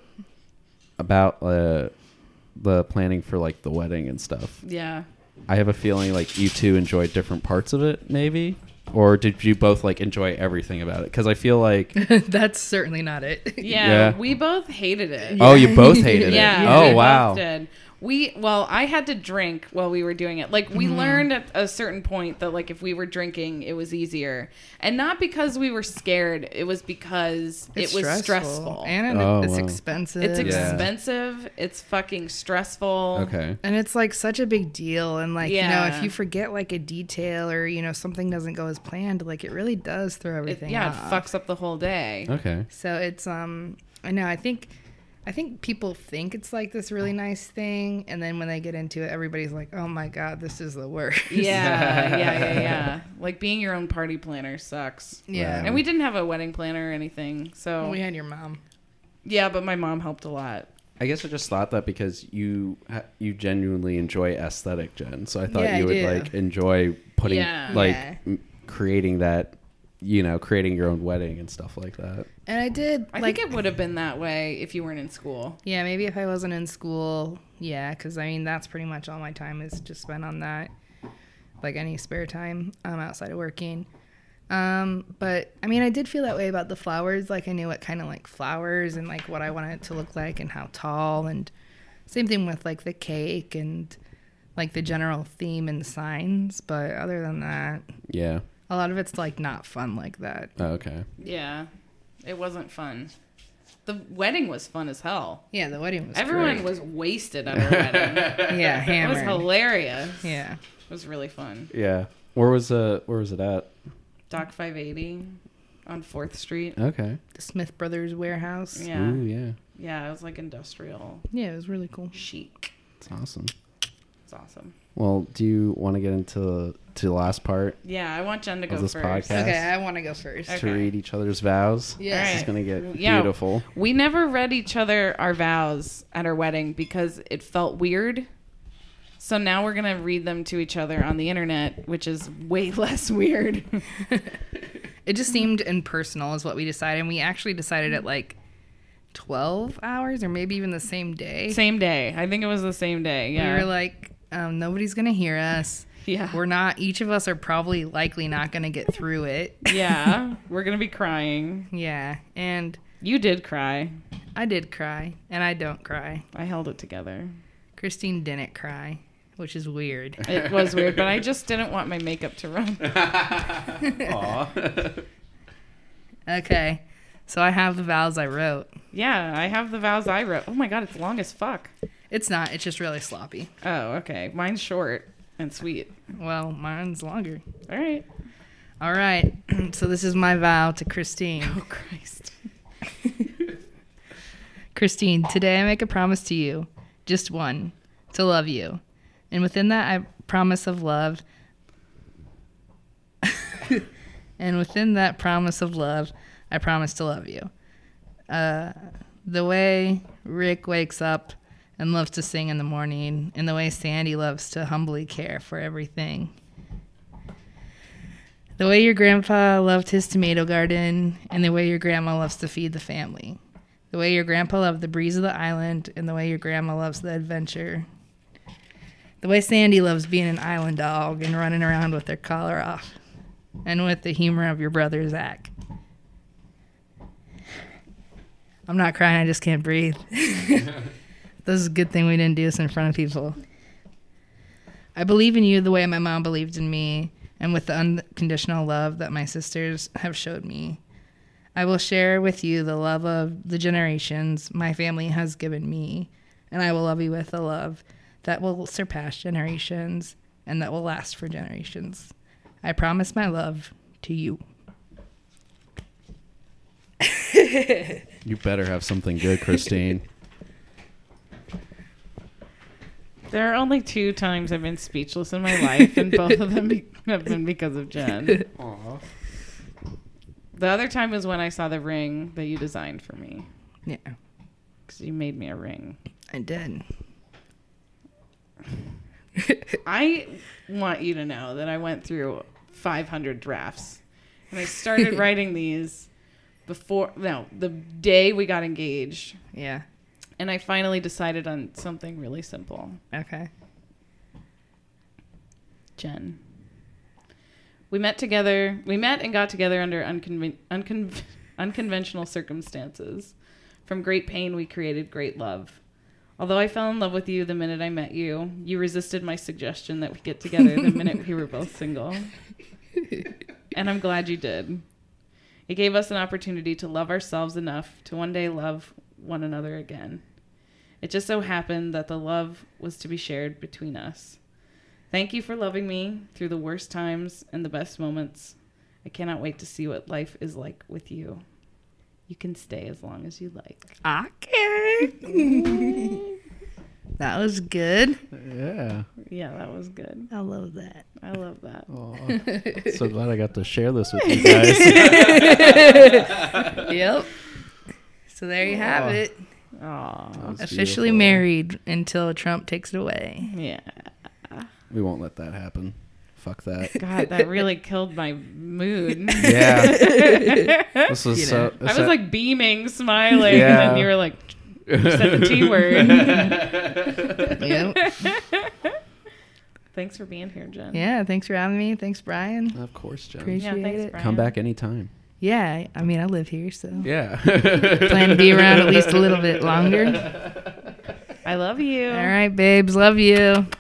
about uh, the planning for like the wedding and stuff. Yeah. I have a feeling like you two enjoyed different parts of it, maybe, or did you both like enjoy everything about it? Because I feel like That's certainly not it. Yeah, Yeah. we both hated it. oh, you both hated Yeah. it. we Oh both wow. did. We well, I had to drink while we were doing it. Like we learned at a certain point that like if we were drinking, it was easier, and not because we were scared. It was because It's it was stressful. and it- Oh, it's wow. expensive. It's Yeah. expensive. It's fucking stressful. Okay. And it's like such a big deal. And like, you know, Yeah. if you forget like a detail or, you know, something doesn't go as planned, like it really does throw It, everything yeah, off. it fucks up the whole day. Okay. So it's, um, I know, I think, I think people think it's like this really nice thing. And then when they get into it, everybody's like, oh my God, this is the worst. Yeah, yeah, yeah, yeah. Like being your own party planner sucks. Yeah. And we didn't have a wedding planner or anything, so We had your mom. yeah. But my mom helped a lot. I guess I just thought that because you ha- you genuinely enjoy aesthetic, Jen. So I thought Yeah, you I would do. like enjoy putting Yeah. like Yeah. m- creating that, you know, creating your own wedding and stuff like that. And I did, I like, think it would have been that way if you weren't in school. yeah, maybe if I wasn't in school, yeah, because I mean, that's pretty much all my time is just spent on that. Like any spare time um, outside of working. Um, but I mean, I did feel that way about the flowers. Like I knew what kind of like flowers and like what I wanted it to look like and how tall. And same thing with like the cake and like the general theme and signs. But other than that, Yeah. a lot of it's like not fun like that. Oh, okay. Yeah, it wasn't fun. The wedding was fun as hell. Yeah, the wedding was Everyone great. was wasted at our wedding. yeah It was hammered. hilarious. Yeah. It was really fun. Yeah. Where was uh where was it at? Dock five eighty on fourth Street. Okay. The Smith Brothers warehouse. Yeah. Ooh, yeah. Yeah, it was like industrial Yeah, it was really cool. chic. It's awesome. It's awesome. Well, do you want to get into to the last part Yeah, I want Jen to Of go this first. podcast? Okay, I want to go first. Okay. to read each other's vows? Yeah. This is Alright. gonna get Yeah. beautiful. We never read each other our vows at our wedding because it felt weird. So now we're going to read them to each other on the internet, which is way less weird. It just seemed impersonal is what we decided. And we actually decided at like twelve hours or maybe even the same day. Same day. I think it was the same day. Yeah. We were like, um, nobody's going to hear us. yeah. We're not, each of us are probably likely not going to get through it. yeah. We're going to be crying. Yeah. And You did cry. I did cry. And I don't cry. I held it together. Christine didn't cry, which is weird. It was weird, but I just didn't want my makeup to run. Aw. Okay. So I have the vows I wrote. Yeah, I have the vows I wrote. Oh my god, it's long as fuck. It's not. It's just really sloppy. Oh, okay. Mine's short and sweet. Well, mine's longer. All right. All right. So this is my vow to Christine. Oh Christ. Christine, today I make a promise to you, just one, to love you. And within that I promise of love, and within that promise of love, I promise to love you. Uh, the way Rick wakes up and loves to sing in the morning, and the way Sandy loves to humbly care for everything. The way your grandpa loved his tomato garden, and the way your grandma loves to feed the family. The way your grandpa loved the breeze of the island, and the way your grandma loves the adventure. The way Sandy loves being an island dog and running around with their collar off. And with the humor of your brother, Zach. I'm not crying, I just can't breathe. This is a good thing we didn't do this in front of people. I believe in you the way my mom believed in me, and with the unconditional love that my sisters have showed me. I will share with you the love of the generations my family has given me, and I will love you with a love that will surpass generations and that will last for generations. I promise my love to you. You better have something good, Christine. There are only two times I've been speechless in my life, and both of them be- have been because of Jen. Aww. The other time was when I saw the ring that you designed for me. Yeah, Because you made me a ring. I did. I want you to know that I went through five hundred drafts. And I started writing these before, no, the day we got engaged. Yeah. And I finally decided on something really simple. Okay. Jen. We met together. We met and got together under unconven- uncon- unconventional circumstances. From great pain, we created great love. Although I fell in love with you the minute I met you, you resisted my suggestion that we get together the minute we were both single. And I'm glad you did. It gave us an opportunity to love ourselves enough to one day love one another again. It just so happened that the love was to be shared between us. Thank you for loving me through the worst times and the best moments. I cannot wait to see what life is like with you. You can stay as long as you like. Okay. That was good. Yeah. Yeah, that was good. I love that. I love that. Aw. So glad I got to share this with you guys. Yep. So there you have Oh. it. Aw. That's Officially beautiful. married until Trump takes it away. Yeah. We won't let that happen. Fuck that. God, that really killed my mood. Yeah. This was You so. know. I was like beaming, smiling, Yeah. and then you were like, you said the T word. Yep. Thanks for being here, Jen. Yeah. Thanks for having me. Thanks, Brian. Of course, Jen. Appreciate Yeah, thanks, it. Brian. Come back anytime. Yeah. I mean, I live here, so Yeah. plan to be around at least a little bit longer. I love you. All right, babes. Love you.